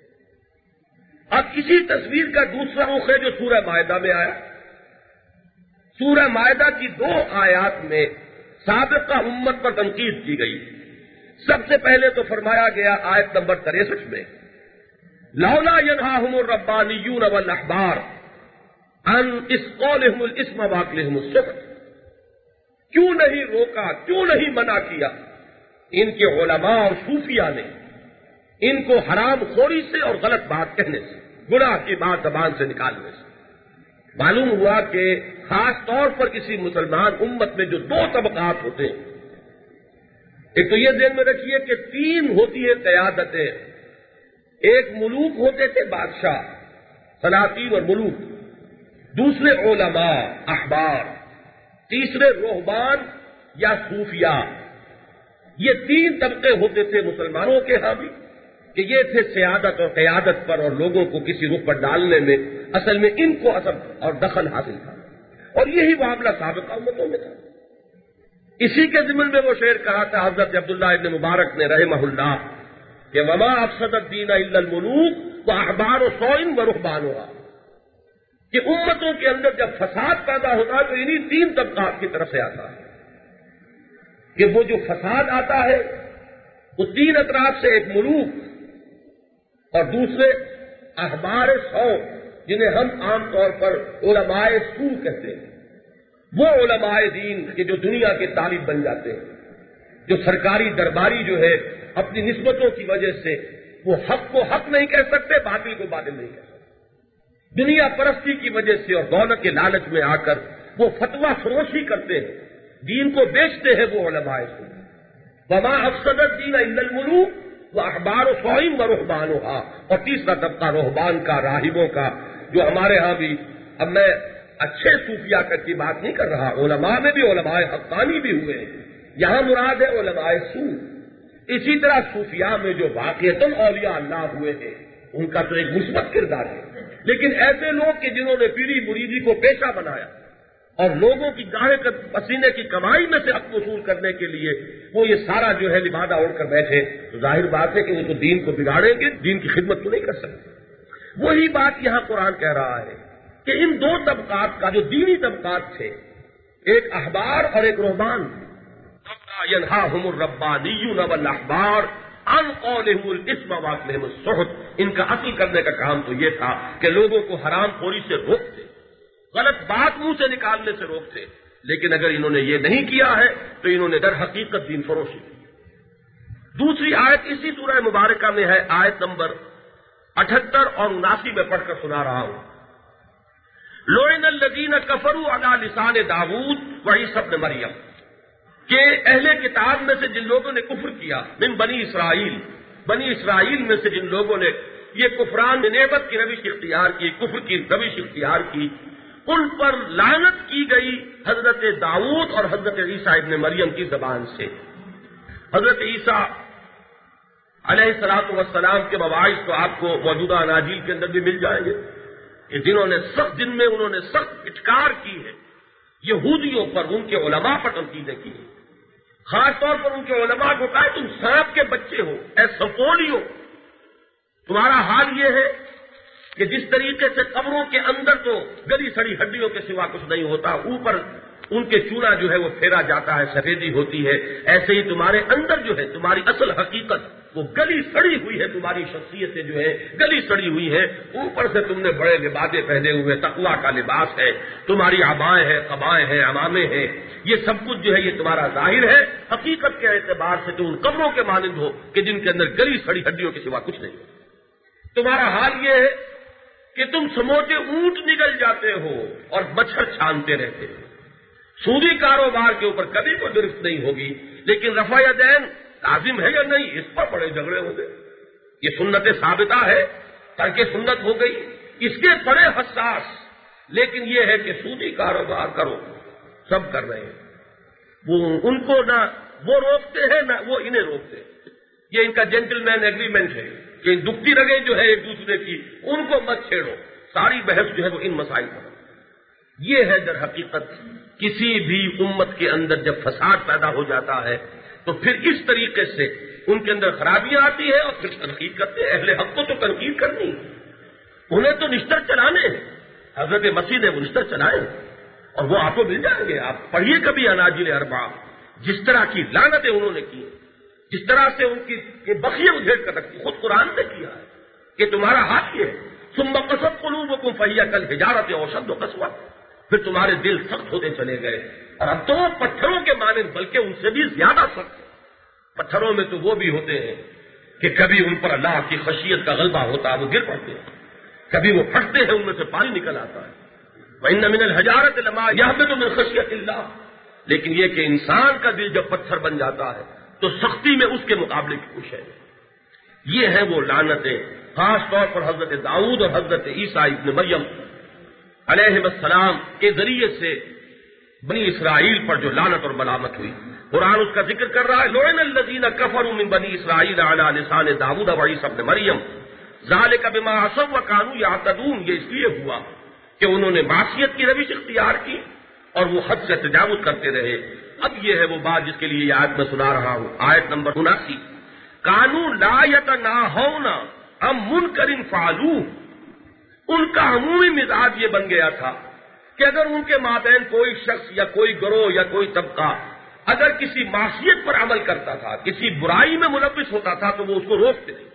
Speaker 1: اب اسی تصویر کا دوسرا رخ ہے جو سورہ مائدہ میں آیا۔ سورہ مائدہ کی دو آیات میں سابقہ امت پر تنقید کی گئی۔ سب سے پہلے تو فرمایا گیا آیت نمبر تریسٹھ میں، لولا ینہاہم الربانیون والاحبار ان اسقولہم الاسم واکلہم السحت، کیوں نہیں روکا، کیوں نہیں منع کیا ان کے علماء اور صوفیاء نے ان کو حرام خوری سے اور غلط بات کہنے سے، گناہ کی بات زبان سے نکالنے سے۔ معلوم ہوا کہ خاص طور پر کسی مسلمان امت میں جو دو طبقات ہوتے ہیں، ایک تو یہ ذہن میں رکھیے کہ تین ہوتی ہے قیادتیں، ایک ملوک ہوتے تھے بادشاہ، سلاطین اور ملوک، دوسرے علماء احبار، تیسرے رہبان یا صوفیاء۔ یہ تین طبقے ہوتے تھے مسلمانوں کے ہاں بھی، کہ یہ تھے سیادت اور قیادت پر اور لوگوں کو کسی رخ پر ڈالنے میں اصل میں ان کو اثر اور دخل حاصل تھا، اور یہی معاملہ سابقہ امتوں میں تھا۔ اسی کے ضمن میں وہ شعر کہا تھا حضرت عبداللہ ابن مبارک نے رحمہ اللہ کہ وما افسد الدین الا الملوک واحبار سوء ورہبانها، کہ امتوں کے اندر جب فساد پیدا ہوتا ہے تو انہی تین طبقات کی طرف سے آتا ہے، کہ وہ جو فساد آتا ہے وہ تین اطراف سے، ایک ملوک اور دوسرے احبار سو، جنہیں ہم عام طور پر علماء سو کہتے ہیں، وہ علماء دین کہ جو دنیا کے طالب بن جاتے ہیں، جو سرکاری درباری جو ہے اپنی نسبتوں کی وجہ سے وہ حق کو حق نہیں کہہ سکتے، باطل کو باطل نہیں کہہ سکتے، دنیا پرستی کی وجہ سے اور دولت کے لالچ میں آ کر وہ فتویٰ فروشی کرتے ہیں، دین کو بیچتے ہیں وہ علماء سو. وما افسد الدین الا الملوک واحبار صوئم ورہبانھا. اور تیسرا طبقہ رہبان کا، راہبوں کا، جو ہمارے ہاں بھی، اب میں اچھے صوفیاء کی بات نہیں کر رہا، علماء میں بھی علماء حقانی بھی ہوئے ہیں، یہاں مراد ہے علماء سو. اسی طرح صوفیاء میں جو واقعتاً اولیاء اللہ ہوئے ہیں ان کا تو ایک مثبت کردار ہے، لیکن ایسے لوگ کہ جنہوں نے پیری مریدی کو پیشہ بنایا اور لوگوں کی گاہے پسینے کی کمائی میں سے حق وصول کرنے کے لیے وہ یہ سارا جو ہے لبادہ اوڑھ کر بیٹھے، تو ظاہر بات ہے کہ وہ تو دین کو بگاڑیں گے، دین کی خدمت تو نہیں کر سکتے. وہی بات یہاں قرآن کہہ رہا ہے کہ ان دو طبقات کا جو دینی طبقات تھے، ایک احبار اور ایک رہبان، ينهاهم الربانيون والاحبار عن قولهم الاثم واكلهم السحت. ان کا اصل کرنے کا کام تو یہ تھا کہ لوگوں کو حرام خوری سے روکتے، غلط بات منہ سے نکالنے سے روکتے، لیکن اگر انہوں نے یہ نہیں کیا ہے تو انہوں نے در حقیقت دین فروشی کی. دوسری آیت اسی سورہ مبارکہ میں ہے، آیت نمبر اٹھہتر اور اناسی میں پڑھ کر سنا رہا ہوں. لعن الذین کفروا علی لسان داؤد وعیسی ابن مریم، کہ اہل کتاب میں سے جن لوگوں نے کفر کیا، من بنی اسرائیل، بنی اسرائیل میں سے جن لوگوں نے یہ کفران نعمت کی روش اختیار کی، کفر کی روش اختیار کی، ان پر لعنت کی گئی حضرت داؤد اور حضرت عیسیٰ ابن مریم کی زبان سے. حضرت عیسیٰ علیہ الصلوۃ والسلام کے مواعظ تو آپ کو موجودہ اناجیل کے اندر بھی مل جائیں گے کہ جنہوں نے سخت، جن میں انہوں نے سخت اٹکار کی ہے یہودیوں پر، ان کے علماء پر تنقیدیں کی ہیں. خاص طور پر ان کے علماء کو کہا تم سانپ کے بچے ہو، اے سپولیو، تمہارا حال یہ ہے کہ جس طریقے سے قبروں کے اندر تو گلی سڑی ہڈیوں کے سوا کچھ نہیں ہوتا، اوپر ان کے چولہا جو ہے وہ پھیرا جاتا ہے، سفیدی ہوتی ہے، ایسے ہی تمہارے اندر جو ہے تمہاری اصل حقیقت وہ گلی سڑی ہوئی ہے، تمہاری شخصیتیں جو ہے گلی سڑی ہوئی ہے. اوپر سے تم نے بڑے لبادے پہنے ہوئے، تقویٰ کا لباس ہے، تمہاری عبائیں ہیں، قبائیں ہیں، عمامے ہیں، یہ سب کچھ جو ہے یہ تمہارا ظاہر ہے. حقیقت کے اعتبار سے تم ان قبروں کے مانند ہو کہ جن کے اندر گلی سڑی ہڈیوں کے سوا کچھ نہیں. تمہارا حال یہ ہے کہ تم سموٹے اونٹ نگل جاتے ہو اور مچھر چھانتے رہتے ہو. سودی کاروبار کے اوپر کبھی کوئی گرفت نہیں ہوگی، لیکن رفع دین لازم ہے یا نہیں، اس پر بڑے جھگڑے ہوں گے. یہ سنت ثابتہ ہے، ترک سنت ہو گئی، اس کے بڑے حساس. لیکن یہ ہے کہ سودی کاروبار کرو، سب کر رہے ہیں، وہ ان کو نہ وہ روکتے ہیں نہ وہ انہیں روکتے ہیں. یہ ان کا جینٹل مین ایگریمنٹ ہے کہ دکھتی رگیں جو ہے ایک دوسرے کی ان کو مت چھیڑو. ساری بحث جو ہے وہ ان مسائل پر. یہ ہے در حقیقت کسی بھی امت کے اندر جب فساد پیدا ہو جاتا ہے تو پھر اس طریقے سے ان کے اندر خرابیاں آتی ہیں اور پھر تنقید کرتے ہیں. اہل حق کو تو تنقید کرنی ہے، انہیں تو نشتر چلانے ہیں. حضرت مسیح نے وہ نشتر چلائے اور وہ آپ کو مل جائیں گے. آپ پڑھیے کبھی اناجیل اربعہ، جس طرح کی لعنتیں انہوں نے کی، جس طرح سے ان کی بخیے ادھیڑ کر رکھی، خود قرآن نے کیا ہے کہ تمہارا حق یہ ہے. ثم قست قلوبکم فہی کالحجارۃ او اشد قسوۃ، پھر تمہارے دل سخت ہوتے چلے گئے اور اب تو پتھروں کے مانند بلکہ ان سے بھی زیادہ سخت. پتھروں میں تو وہ بھی ہوتے ہیں کہ کبھی ان پر اللہ کی خشیت کا غلبہ ہوتا ہے، وہ گر پڑتے ہیں، کبھی وہ پھٹتے ہیں، ان میں سے پانی نکل آتا ہے. وَإِنَّ مِنَ الْحَجَارَةِ لَمَا يَهْبِطُ مِنْ خَشْيَةِ اللَّهِ. لیکن یہ کہ انسان کا دل جب پتھر بن جاتا ہے تو سختی میں اس کے مقابلے کی کچھ ہے. یہ ہے وہ لعنتیں، خاص طور پر حضرت داؤد اور حضرت عیسیٰ ابن مریم علیہ السلام کے ذریعے سے بنی اسرائیل پر جو لعنت اور ملامت ہوئی. قرآن اس کا ذکر کر رہا ہے، لعن الذین کفروا من بنی اسرائیل علی لسان داؤد وعیسی ابن مریم ذلک بما عصوا وکانوا یعتدون. یہ اس لیے ہوا کہ انہوں نے معصیت کی روش اختیار کی اور وہ حد سے تجاوز کرتے رہے. اب یہ ہے وہ بات جس کے لیے یہ آیت میں سنا رہا ہوں، آیت نمبر اناسی. کانوا لا یتناہون عن منکر فعلوہ. ان کا عمومی مزاج یہ بن گیا تھا کہ اگر ان کے مابین کوئی شخص یا کوئی گروہ یا کوئی طبقہ اگر کسی معصیت پر عمل کرتا تھا، کسی برائی میں ملوث ہوتا تھا تو وہ اس کو روکتے تھے.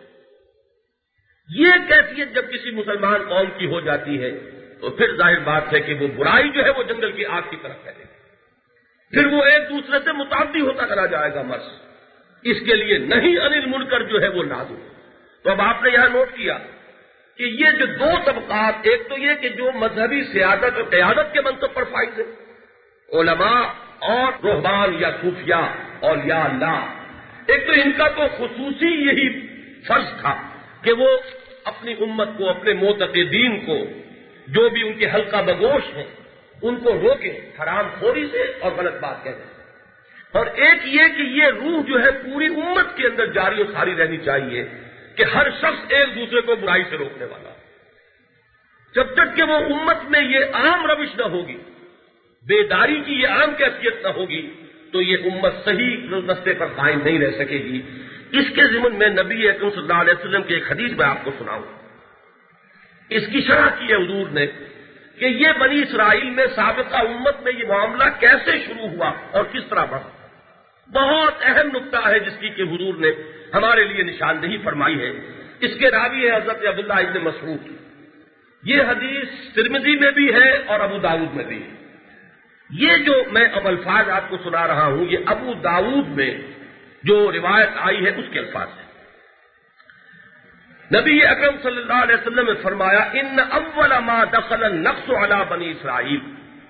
Speaker 1: یہ کیفیت جب کسی مسلمان قوم کی ہو جاتی ہے تو پھر ظاہر بات ہے کہ وہ برائی جو ہے وہ جنگل کی آگ کی طرف پھیلے گی، پھر وہ ایک دوسرے سے متعدی ہوتا چلا جائے گا. مرض اس کے لیے نہیں انل منکر جو ہے وہ لازم. تو اب آپ نے یہاں نوٹ کیا کہ یہ جو دو طبقات، ایک تو یہ کہ جو مذہبی سیادت اور قیادت کے منصب پر فائز ہیں، علماء اور رہبان یا صوفیاء اولیاء اللہ، ایک تو ان کا تو خصوصی یہی فرض تھا کہ وہ اپنی امت کو، اپنے معتقدین کو، جو بھی ان کے حلقہ بگوش ہیں ان کو روکیں حرام خوری سے اور غلط بات کہنے سے، اور ایک یہ کہ یہ روح جو ہے پوری امت کے اندر جاری و ساری رہنی چاہیے کہ ہر شخص ایک دوسرے کو برائی سے روکنے والا، جب تک کہ وہ امت میں یہ عام روش نہ ہوگی، بیداری کی یہ عام کیفیت نہ ہوگی، تو یہ امت صحیح راستے پر قائم نہیں رہ سکے گی۔ اس کے ضمن میں نبی اکرم صلی اللہ علیہ وسلم کی ایک حدیث میں آپ کو سناؤں، اس کی شرح کی ہے حضور نے کہ یہ بنی اسرائیل میں سابقہ امت میں یہ معاملہ کیسے شروع ہوا اور کس طرح بڑھا۔ بہت اہم نقطہ ہے جس کی کہ حضور نے ہمارے لیے نشاندہی فرمائی ہے۔ اس کے راوی ہے حضرت عبداللہ ابن مسعود۔ یہ حدیث ترمذی میں بھی ہے اور ابو داؤد میں بھی ہے۔ یہ جو میں اب الفاظ آپ کو سنا رہا ہوں یہ ابو داؤد میں جو روایت آئی ہے اس کے الفاظ ہیں۔ نبی اکرم صلی اللہ علیہ وسلم نے فرمایا ان اول ما دخل النقص علی بنی اسرائیل،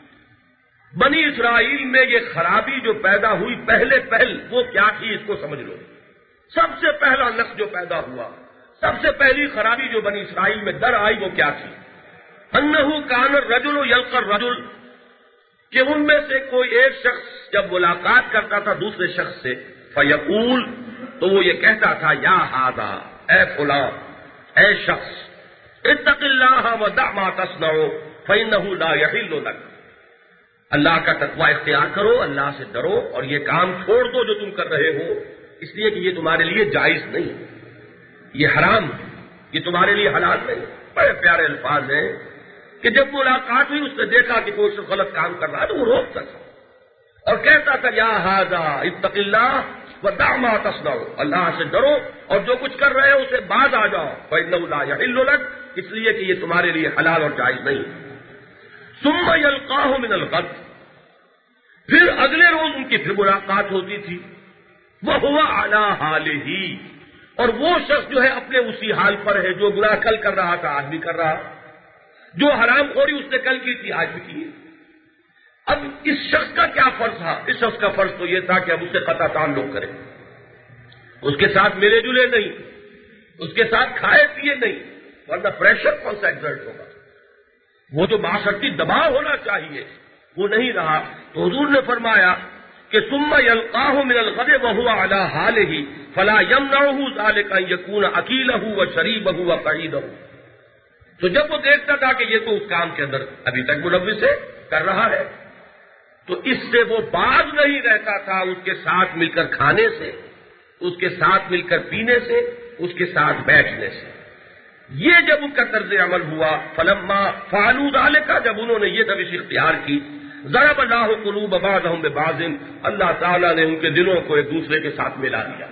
Speaker 1: بنی اسرائیل میں یہ خرابی جو پیدا ہوئی پہلے پہل وہ کیا تھی اس کو سمجھ لو۔ سب سے پہلا نقص جو پیدا ہوا، سب سے پہلی خرابی جو بنی اسرائیل میں در آئی وہ کیا تھی؟ انہ کان الرجل یلقى الرجل، کہ ان میں سے کوئی ایک شخص جب ملاقات کرتا تھا دوسرے شخص سے، فیقول، تو وہ یہ کہتا تھا یا ھذا، اے فلاں، اے شخص، اتق اللہ ودع ما تصنع فانہ لا یحل لک، اللہ کا تقوی اختیار کرو، اللہ سے ڈرو اور یہ کام چھوڑ دو جو تم کر رہے ہو، اس لیے کہ یہ تمہارے لیے جائز نہیں، یہ حرام ہے، یہ تمہارے لیے حلال نہیں۔ بڑے پیارے الفاظ ہیں کہ جب ملاقات ہوئی اس نے دیکھا کہ کوئی شخص غلط کام کر رہا ہے تو وہ روکتا تھا اور کہتا تھا یا ھذا اتق اللہ ودع ما تصنع، اللہ سے ڈرو اور جو کچھ کر رہے ہو اسے باز آ جاؤ، فإنہ لا یحل لک، اس لیے کہ یہ تمہارے لیے حلال اور جائز نہیں۔ ثم یلقاہ من الغد، پھر اگلے روز ان کی پھر ملاقات ہوتی تھی، وہو علی حالہ، اور وہ شخص جو ہے اپنے اسی حال پر ہے جو گناہ کل کر رہا تھا آج بھی کر رہا، جو حرام خوری اس نے کل کی تھی آج بھی کی۔ اب اس شخص کا کیا فرض تھا؟ اس شخص کا فرض تو یہ تھا کہ اب اس سے قطع تعلق کرے، اس کے ساتھ ملے جلے نہیں، اس کے ساتھ کھائے پیے نہیں، ورنہ پریشر کون سا ایگزرٹ ہوگا، وہ جو معاشرتی دباؤ ہونا چاہیے وہ نہیں رہا۔ تو حضور نے فرمایا کہ ثم یلقاہ من الغد وهو علی حالہ فلا یمنعہ ذلک ان یکون اکیلہ وشریبہ وقعیدہ، تو جب وہ دیکھتا تھا کہ یہ تو اس کام کے اندر ابھی تک ملوث ہے، کر رہا ہے، تو اس سے وہ باز نہیں رہتا تھا اس کے ساتھ مل کر کھانے سے، اس کے ساتھ مل کر پینے سے، اس کے ساتھ بیٹھنے سے۔ یہ جب ان کا طرز عمل ہوا، فلما فعلوا ذلک، جب انہوں نے یہ روش اختیار کی، ضرب اللہ قلوب بعضهم ببعض، اللہ تعالیٰ نے ان کے دلوں کو ایک دوسرے کے ساتھ ملا دیا۔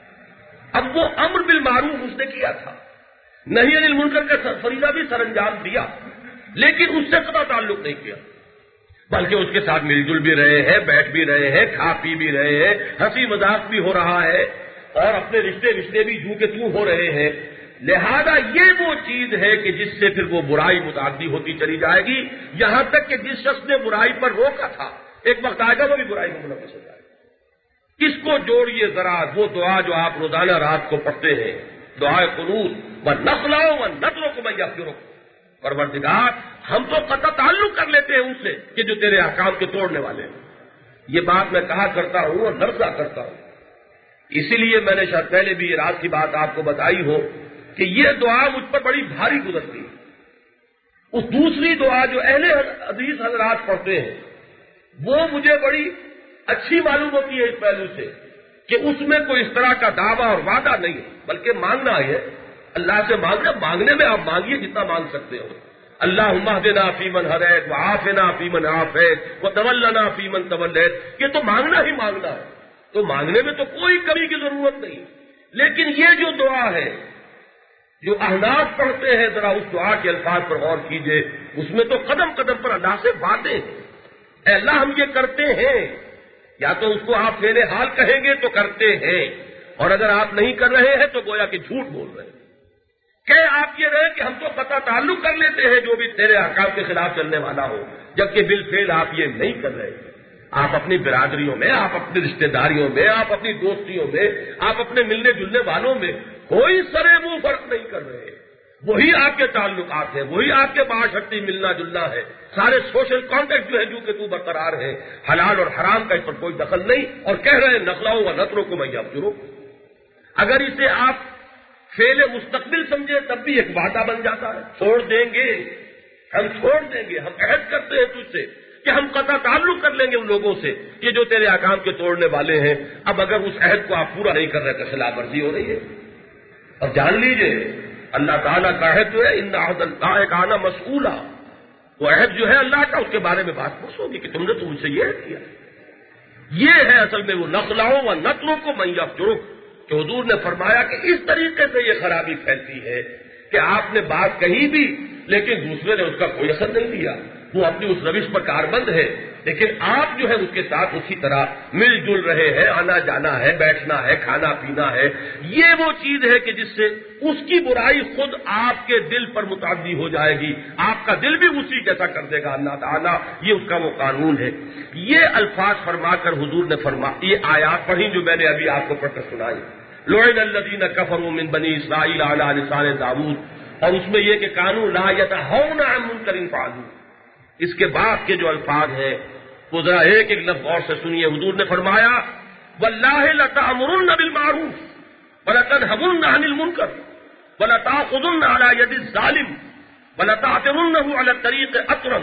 Speaker 1: اب وہ امر بالمعروف اس نے کیا تھا، نہی عن المنکر کا فریضہ بھی سر انجام دیا، لیکن اس سے قطع تعلق نہیں کیا، بلکہ اس کے ساتھ مل جل بھی رہے ہیں، بیٹھ بھی رہے ہیں، کھا پی بھی رہے ہیں، ہنسی مذاق بھی ہو رہا ہے اور اپنے رشتے رشتے بھی جو کے تو ہو رہے ہیں۔ لہذا یہ وہ چیز ہے کہ جس سے پھر وہ برائی متعدی ہوتی چلی جائے گی، یہاں تک کہ جس شخص نے برائی پر روکا تھا ایک وقت آئے گا وہ بھی برائی میں ملوث ہو جائے گا۔ اس کو جوڑیے ذرا، وہ دعا جو آپ روزانہ رات کو پڑھتے ہیں، دعائے قنوت ونخلع ونترک من یغفرک، پروردگار ہم تو قطع تعلق کر لیتے ہیں ان سے کہ جو تیرے احکام کے توڑنے والے ہیں۔ یہ بات میں کہا کرتا ہوں اور لرزا کرتا ہوں، اسی لیے میں نے شاید پہلے بھی یہ رات کی بات آپ کو بتائی ہو کہ یہ دعا مجھ پر بڑی بھاری گزرتی ہے۔ اس دوسری دعا جو اہل حدیث حضرات پڑھتے ہیں وہ مجھے بڑی اچھی معلوم ہوتی ہے اس پہلو سے کہ اس میں کوئی اس طرح کا دعویٰ اور وعدہ نہیں ہے، بلکہ مانگنا ہے، اللہ سے مانگنا، مانگنے میں آپ مانگیے جتنا مانگ سکتے ہو۔ اللہم اہدنا فیمن ہدیت وعافنا فیمن عافیت وتولنا فیمن تولیت، یہ تو مانگنا ہی مانگنا ہے، تو مانگنے میں تو کوئی کمی کی ضرورت نہیں۔ لیکن یہ جو دعا ہے جو احناف پڑھتے ہیں، ذرا اس دعا کے الفاظ پر غور کیجئے، اس میں تو قدم قدم پر اللہ سے باتیں ہیں، اے اللہ ہم یہ کرتے ہیں، یا تو اس کو آپ فعل حال کہیں گے تو کرتے ہیں، اور اگر آپ نہیں کر رہے ہیں تو گویا کہ جھوٹ بول رہے ہیں۔ کہ آپ یہ رہے کہ ہم تو قطع تعلق کر لیتے ہیں جو بھی تیرے احکام کے خلاف چلنے والا ہو، جبکہ بالفعل آپ یہ نہیں کر رہے۔ آپ اپنی برادریوں میں، آپ اپنی رشتہ داریوں میں، آپ اپنی دوستیوں میں، آپ اپنے ملنے جلنے والوں میں کوئی سرے منہ فرق نہیں کر رہے. وہی آپ کے تعلقات ہیں، وہی آپ کے معاشرتی ملنا جلنا ہے. سارے سوشل کانٹیکٹ جو ہے جو کہ تو برقرار ہے. حلال اور حرام کا اس پر کوئی دخل نہیں. اور کہہ رہے ہیں نخلاؤ و نتروں کو میں یبجرو. اگر اسے آپ فعل مستقبل سمجھے تب بھی ایک وعدہ بن جاتا ہے. چھوڑ دیں گے، ہم چھوڑ دیں گے، ہم عہد کرتے ہیں تجھ سے کہ ہم قطع تعلق کر لیں گے ان لوگوں سے یہ جو تیرے احکام کے توڑنے والے ہیں. اب اگر اس عہد کو آپ پورا نہیں کر رہے تو خلاف ورزی ہو رہی ہے. اب جان لیجئے اللہ تعالیٰ کا عہد جو ہے ان عہد اللہ کان مسئولا، وہ عہد جو ہے اللہ کا، اس کے بارے میں بات پوچھ ہوگی کہ تم نے تو مجھ سے یہ عہد کیا. یہ ہے اصل میں وہ نخلاؤں و نتلوں کو من یفجرک کہ حضور نے فرمایا کہ اس طریقے سے یہ خرابی پھیلتی ہے کہ آپ نے بات کہی بھی لیکن دوسرے نے اس کا کوئی اثر نہیں لیا. وہ اپنی اس روش پر کاربند ہے لیکن آپ جو ہے اس کے ساتھ اسی طرح مل جل رہے ہیں. آنا جانا ہے، بیٹھنا ہے، کھانا پینا ہے. یہ وہ چیز ہے کہ جس سے اس کی برائی خود آپ کے دل پر متعدی ہو جائے گی. آپ کا دل بھی اسی جیسا کر دے گا اللہ تعالیٰ. یہ اس کا وہ قانون ہے. یہ الفاظ فرما کر حضور نے فرما یہ آیات پڑھی جو میں نے ابھی آپ کو پڑھ کر سنائی. لعن الذین کفروا من بنی اسرائیل علی لسان داؤد، اور اس میں یہ کہ کانوا لا ینہون عن منکر فعلوہ. اس کے بعد کے جو الفاظ ہیں وہ ذرا ایک ایک لفظ غور سے سنیے. حضور نے فرمایا واللہ لتأمرن بالمعروف ولتنہون عن المنکر ولتأخذن علی ید الظالم ولتعترنہ علی الطریق عطرا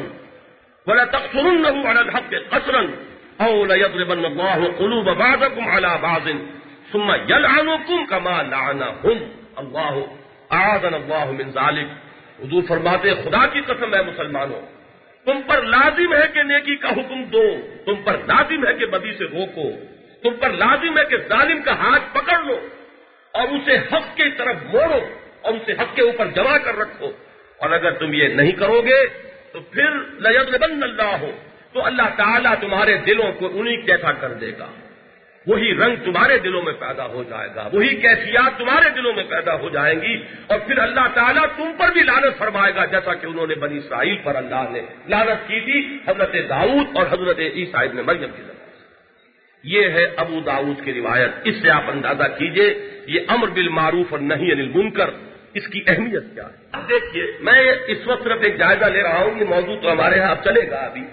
Speaker 1: ولتقصرنہ علی الحق قصرا او لیضربن اللہ قلوب بعضکم علی بعض ثم یلعنکم کما لعنہم. اللہ اعاذنا اللہ من ذلک. حضور فرماتے خدا کی قسم ہے مسلمانوں، تم پر لازم ہے کہ نیکی کا حکم دو، تم پر لازم ہے کہ بدی سے روکو، تم پر لازم ہے کہ ظالم کا ہاتھ پکڑ لو اور اسے حق کی طرف موڑو اور اسے حق کے اوپر جمع کر رکھو. اور اگر تم یہ نہیں کرو گے تو پھر لیضربن اللہ، تو اللہ تعالیٰ تمہارے دلوں کو انہی جیسا کر دے گا. وہی رنگ تمہارے دلوں میں پیدا ہو جائے گا، وہی کیفیات تمہارے دلوں میں پیدا ہو جائیں گی، اور پھر اللہ تعالیٰ تم پر بھی لعنت فرمائے گا جیسا کہ انہوں نے بنی اسرائیل پر اللہ نے لعنت کی تھی حضرت داؤد اور حضرت عیسیٰ ابن مریم کی زبان سے. یہ ہے ابو داؤد کی روایت. اس سے آپ اندازہ کیجئے یہ امر بالمعروف اور نہی عن المنکر اس کی اہمیت کیا ہے. اب دیکھیے میں اس وقت صرف ایک جائزہ لے رہا ہوں، یہ موضوع تو ہمارے ہاں اب چلے گا. ابھی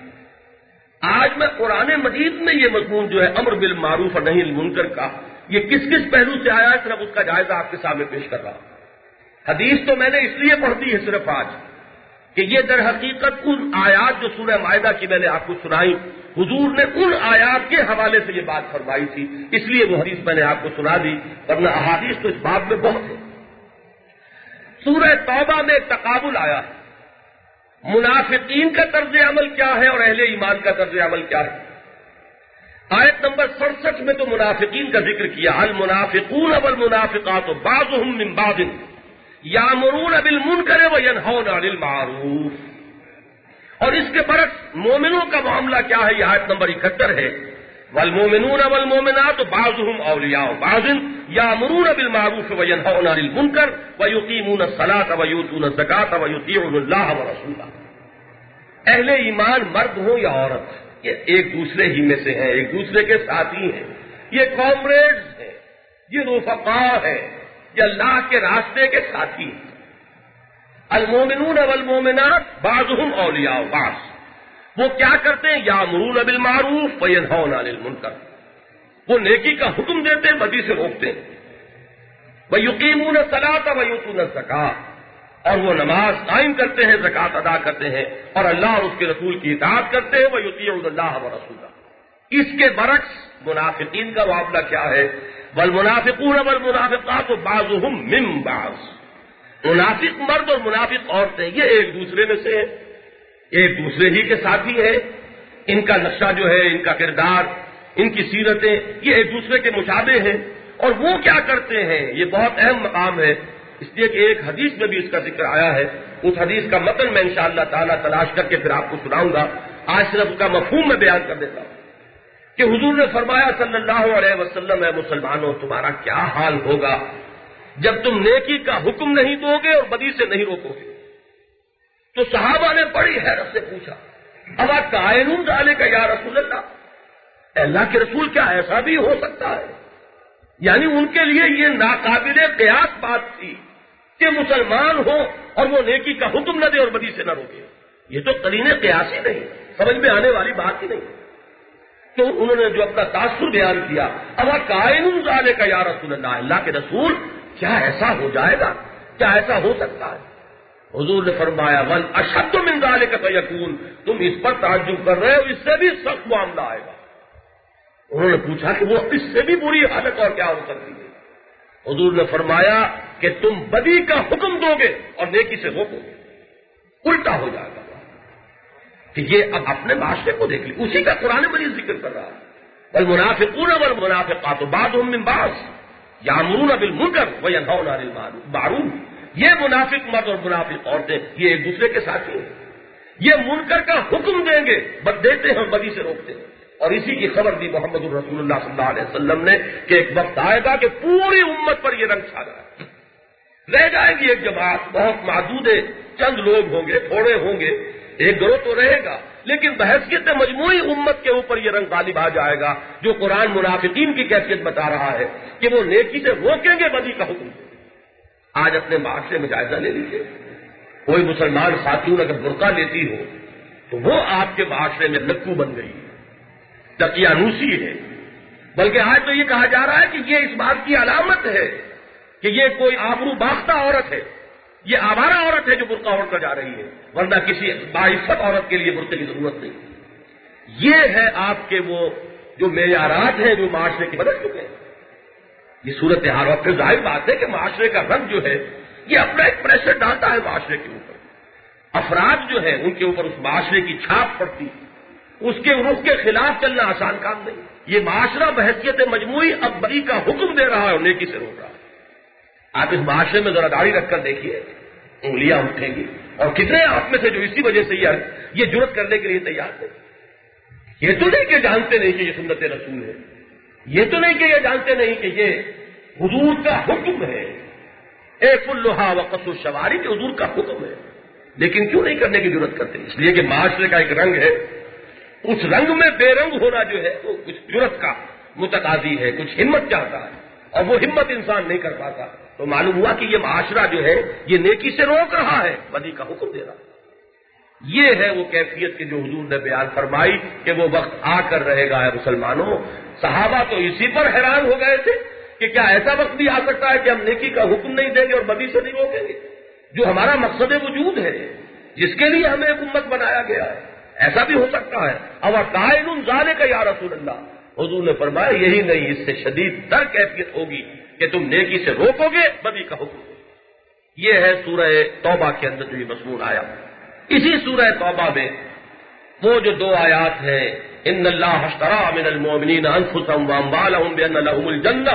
Speaker 1: آج میں قرآن مجید میں یہ مضمون جو ہے امر بالمعروف اور نہی عن المنکر کا یہ کس کس پہلو سے آیا ہے صرف اس کا جائزہ آپ کے سامنے پیش کر رہا ہوں. حدیث تو میں نے اس لیے پڑھ دی ہے صرف آج کہ یہ در حقیقت ان آیات جو سورہ مائدہ کی میں نے آپ کو سنائی، حضور نے ان آیات کے حوالے سے یہ بات فرمائی تھی، اس لیے وہ حدیث میں نے آپ کو سنا دی، ورنہ احادیث تو اس باب میں بہت ہے. سورہ توبہ میں ایک تقابل آیا ہے، منافقین کا طرز عمل کیا ہے اور اہل ایمان کا طرز عمل کیا ہے. آیت نمبر سڑسٹھ میں تو منافقین کا ذکر کیا، المنافقون والمنافقات بعضهم من بعض یامرون بالمنکر وینہون عن المعروف. اور اس کے برعکس مومنوں کا معاملہ کیا ہے، یہ آیت نمبر اکہتر ہے، والمومنون والمومنات بعضهم اولیاء بعض یامرون بالمعروف وینہون عن المنکر ویقیمون الصلاۃ ویؤتون الزکاۃ ویطیعون اللہ ورسولہ. اہل ایمان مرد ہوں یا عورت یہ ایک دوسرے ہی میں سے ہیں، ایک دوسرے کے ساتھی ہیں، یہ کامریڈز ہیں، یہ رفقاء ہیں، یہ اللہ کے راستے کے ساتھی ہیں. المومنون والمومنات بعضهم اولیاء بعض، وہ کیا کرتے ہیں، یامرون بالمعروف وینہون عن المنکر، وہ نیکی کا حکم دیتے ہیں، بدی سے روکتے ہیں. ویقیمون الصلاۃ ویؤتون الزکاۃ، اور وہ نماز قائم کرتے ہیں، زکوٰۃ ادا کرتے ہیں اور اللہ اور اس کے رسول کی اطاعت کرتے ہیں. ویطیعون اللہ ورسولہ. اس کے برعکس منافقین کا معاملہ کیا ہے، والمنافقون والمنافقات بعضهم من بعض. منافق مرد اور منافق عورتیں یہ ایک دوسرے میں سے ہیں، ایک دوسرے ہی کے ساتھی ہیں. ان کا نقشہ جو ہے، ان کا کردار، ان کی سیرتیں یہ ایک دوسرے کے مشابہ ہیں. اور وہ کیا کرتے ہیں، یہ بہت اہم مقام ہے، اس لیے کہ ایک حدیث میں بھی اس کا ذکر آیا ہے. اس حدیث کا متن میں انشاءاللہ تعالیٰ تلاش کر کے پھر آپ کو سناؤں گا. آج صرف اس کا مفہوم میں بیان کر دیتا ہوں کہ حضور نے فرمایا صلی اللہ علیہ وسلم، اے مسلمانوں تمہارا کیا حال ہوگا جب تم نیکی کا حکم نہیں دو گے اور بدی سے نہیں روکو گے. تو صحابہ نے بڑی حیرت سے پوچھا، اب کائنون ذالک یا رسول اللہ، اللہ کے رسول کیا ایسا بھی ہو سکتا ہے؟ یعنی ان کے لیے یہ ناقابل قیاس بات تھی کہ مسلمان ہو اور وہ نیکی کا حکم نہ دے اور بدی سے نہ روکے. یہ تو قرین قیاس ہی نہیں، سمجھ میں آنے والی بات ہی نہیں. تو انہوں نے جو اپنا تاثر بیان کیا، اب کائن ذالک یا رسول اللہ، اللہ کے رسول کیا ایسا ہو جائے گا؟ کیا ایسا ہو سکتا ہے؟ حضور نے فرمایا ول اشد من ذالک فیکون، تم اس پر تعجب کر رہے ہو، اس سے بھی سخت معاملہ آئے گا. انہوں نے پوچھا کہ وہ اس سے بھی بری حالت اور کیا ہو سکتی ہے؟ حضور نے فرمایا کہ تم بدی کا حکم دو گے اور نیکی سے روکو گے، الٹا ہو جائے گا. کہ یہ اب اپنے معاشرے کو دیکھ لی، اسی کا قرآن مجید ذکر کر رہا ہے. والمنافقون والمنافقات بعضهم من بعض یامرون بالمنکر وینہون عن المعروف. یہ منافق مرد اور منافق عورتیں یہ ایک دوسرے کے ساتھی ہیں. یہ منکر کا حکم دیں گے، بد دیتے ہیں، بدی سے روکتے ہیں. اور اسی کی خبر دی محمد الرسول اللہ صلی اللہ علیہ وسلم نے کہ ایک وقت آئے گا کہ پوری امت پر یہ رنگ چھا جائے گا. رہ جائے گی ایک جماعت، بہت محدود ہے، چند لوگ ہوں گے، تھوڑے ہوں گے، ایک گروہ تو رہے گا، لیکن بحیثیت مجموعی امت کے اوپر یہ رنگ غالب آ جائے گا جو قرآن منافقین کی کیفیت بتا رہا ہے کہ وہ نیکی سے روکیں گے، بدی کا حکم. آج اپنے معاشرے میں جائزہ لے لیجیے، کوئی مسلمان خاتون اگر برقع لیتی ہو تو وہ آپ کے معاشرے میں لکو بن گئی ہے، دقیانوسی ہے. بلکہ آج تو یہ کہا جا رہا ہے کہ یہ اس بات کی علامت ہے کہ یہ کوئی آبرو باختہ عورت ہے، یہ آوارہ عورت ہے جو برقع اوڑھ کر جا رہی ہے، ورنہ کسی باعزت عورت کے لیے برقع کی ضرورت نہیں. یہ ہے آپ کے وہ جو معیارات ہیں جو معاشرے کے بدل چکے ہیں. یہ صورتحال اور پھر ظاہر بات ہے کہ معاشرے کا رنگ جو ہے یہ اپنا ایک پریشر ڈالتا ہے معاشرے کے اوپر. افراد جو ہے ان کے اوپر اس معاشرے کی چھاپ پڑتی ہے، اس کے رخ کے خلاف چلنا آسان کام نہیں. یہ معاشرہ بحیثیت مجموعی اب بدی کا حکم دے رہا ہے اور نیکی سے روک رہا ہے. آپ اس معاشرے میں ذرا داڑھی رکھ کر دیکھیے، انگلیاں اٹھیں گی، اور کتنے آپ میں سے جو اسی وجہ سے یہ جرت کرنے کے لیے تیار تھے. یہ تو نہیں کہ جانتے نہیں کہ یہ سنت رسول ہے، یہ تو نہیں کہ یہ جانتے نہیں کہ یہ حضور کا حکم ہے. اے کلھا وقص الشواری کے حضور کا حکم ہے، لیکن کیوں نہیں کرنے کی جرت کرتے؟ اس لیے کہ معاشرے کا ایک رنگ ہے، اس رنگ میں بے رنگ ہونا جو ہے وہ کچھ جرت کا متقاضی ہے، کچھ ہمت چاہتا ہے، اور وہ ہمت انسان نہیں کر پاتا. تو معلوم ہوا کہ یہ معاشرہ جو ہے یہ نیکی سے روک رہا ہے، بدی کا حکم دے رہا ہے. یہ ہے وہ کیفیت کہ جو حضور نے بیان فرمائی کہ وہ وقت آ کر رہے گا ہے مسلمانوں. صحابہ تو اسی پر حیران ہو گئے تھے کہ کیا ایسا وقت بھی آ سکتا ہے کہ ہم نیکی کا حکم نہیں دیں گے اور بدی سے نہیں روکیں گے، جو ہمارا مقصد وجود ہے، جس کے لیے ہمیں ایک امت بنایا گیا ہے. ایسا بھی ہو سکتا ہے. اب قائل ذالک یا رسول اللہ، حضور نے فرمایا یہی نہیں، اس سے شدید تر کیفیت ہوگی کہ تم نیکی سے روکو گے، بدی کا حکم ہوگا. یہ ہے سورہ توبہ کے اندر جو یہ مضمون آیا. اسی سورہ توبہ میں وہ جو دو آیات ہیں، ان اللہ اشتری من المؤمنین انفسهم واموالهم بان لهم الجنہ،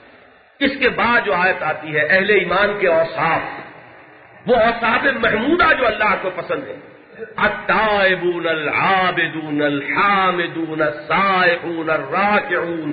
Speaker 1: اس کے بعد جو آیت آتی ہے اہل ایمان کے اوصاف، وہ اوصاف محمودہ جو اللہ کو پسند ہے. التائبون العابدون الحامدون السائحون الراکعون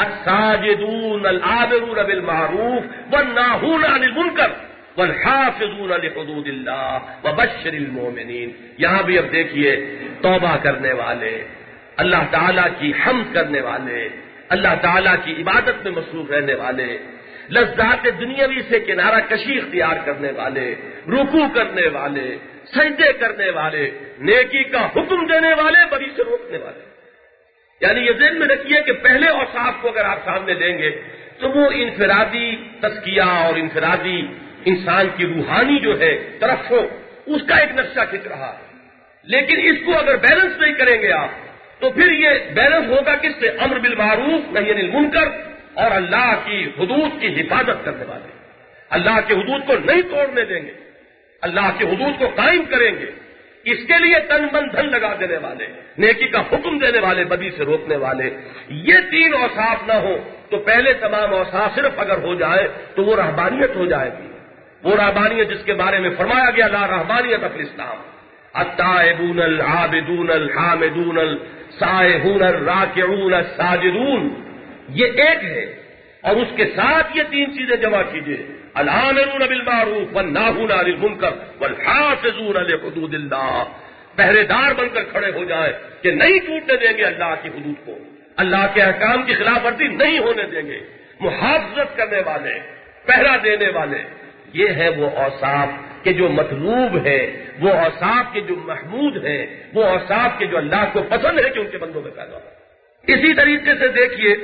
Speaker 1: الساجدون الآمرون بالمعروف والناہون عن المنکر والحافظون لحدود اللہ وبشر المؤمنین. یہاں بھی اب دیکھیے توبہ کرنے والے، اللہ تعالیٰ کی حمد کرنے والے، اللہ تعالیٰ کی عبادت میں مصروف رہنے والے، لذات دنیاوی سے کنارہ کشی اختیار کرنے والے، رکوع کرنے والے، سجدے کرنے والے، نیکی کا حکم دینے والے، بدی سے روکنے والے. یعنی یہ ذہن میں رکھیے کہ پہلے اوصاف کو اگر آپ سامنے لیں گے تو وہ انفرادی تزکیہ اور انفرادی انسان کی روحانی جو ہے طرف ہو، اس کا ایک نقشہ کھنچ رہا ہے. لیکن اس کو اگر بیلنس نہیں کریں گے آپ تو پھر یہ بیلنس ہوگا کس سے؟ امر بالمعروف نہی عن المنکر، اور اللہ کی حدود کی حفاظت کرنے والے، اللہ کے حدود کو نہیں توڑنے دیں گے، اللہ کے حدود کو قائم کریں گے، اس کے لیے تن من دھن لگا دینے والے، نیکی کا حکم دینے والے، بدی سے روکنے والے. یہ تین اوصاف نہ ہو تو پہلے تمام اوصاف صرف اگر ہو جائے تو وہ رہبانیت ہو جائے گی. وہ رہبانیت جس کے بارے میں فرمایا گیا لا رہبانیت فی الاسلام، التائبون العابدون الحامدون السائحون الراکعون الساجدون، یہ ایک ہے. اور اس کے ساتھ یہ تین چیزیں جمع کیجیے، الآمرون بالمعروف والناہون عن المنکر والحافظون لحدود اللہ. پہرے دار بن کر کھڑے ہو جائیں کہ نہیں ٹوٹنے دیں گے اللہ کی حدود کو، اللہ کے احکام کی خلاف ورزی نہیں ہونے دیں گے، محافظت کرنے والے، پہرا دینے والے، یہ ہے وہ اوصاف کہ جو مطلوب ہے، وہ اوصاف کے جو محمود ہیں، وہ اوصاف کے جو اللہ کو پسند ہے کہ ان کے بندوں میں پیدا ہو۔ اسی طریقے سے دیکھیے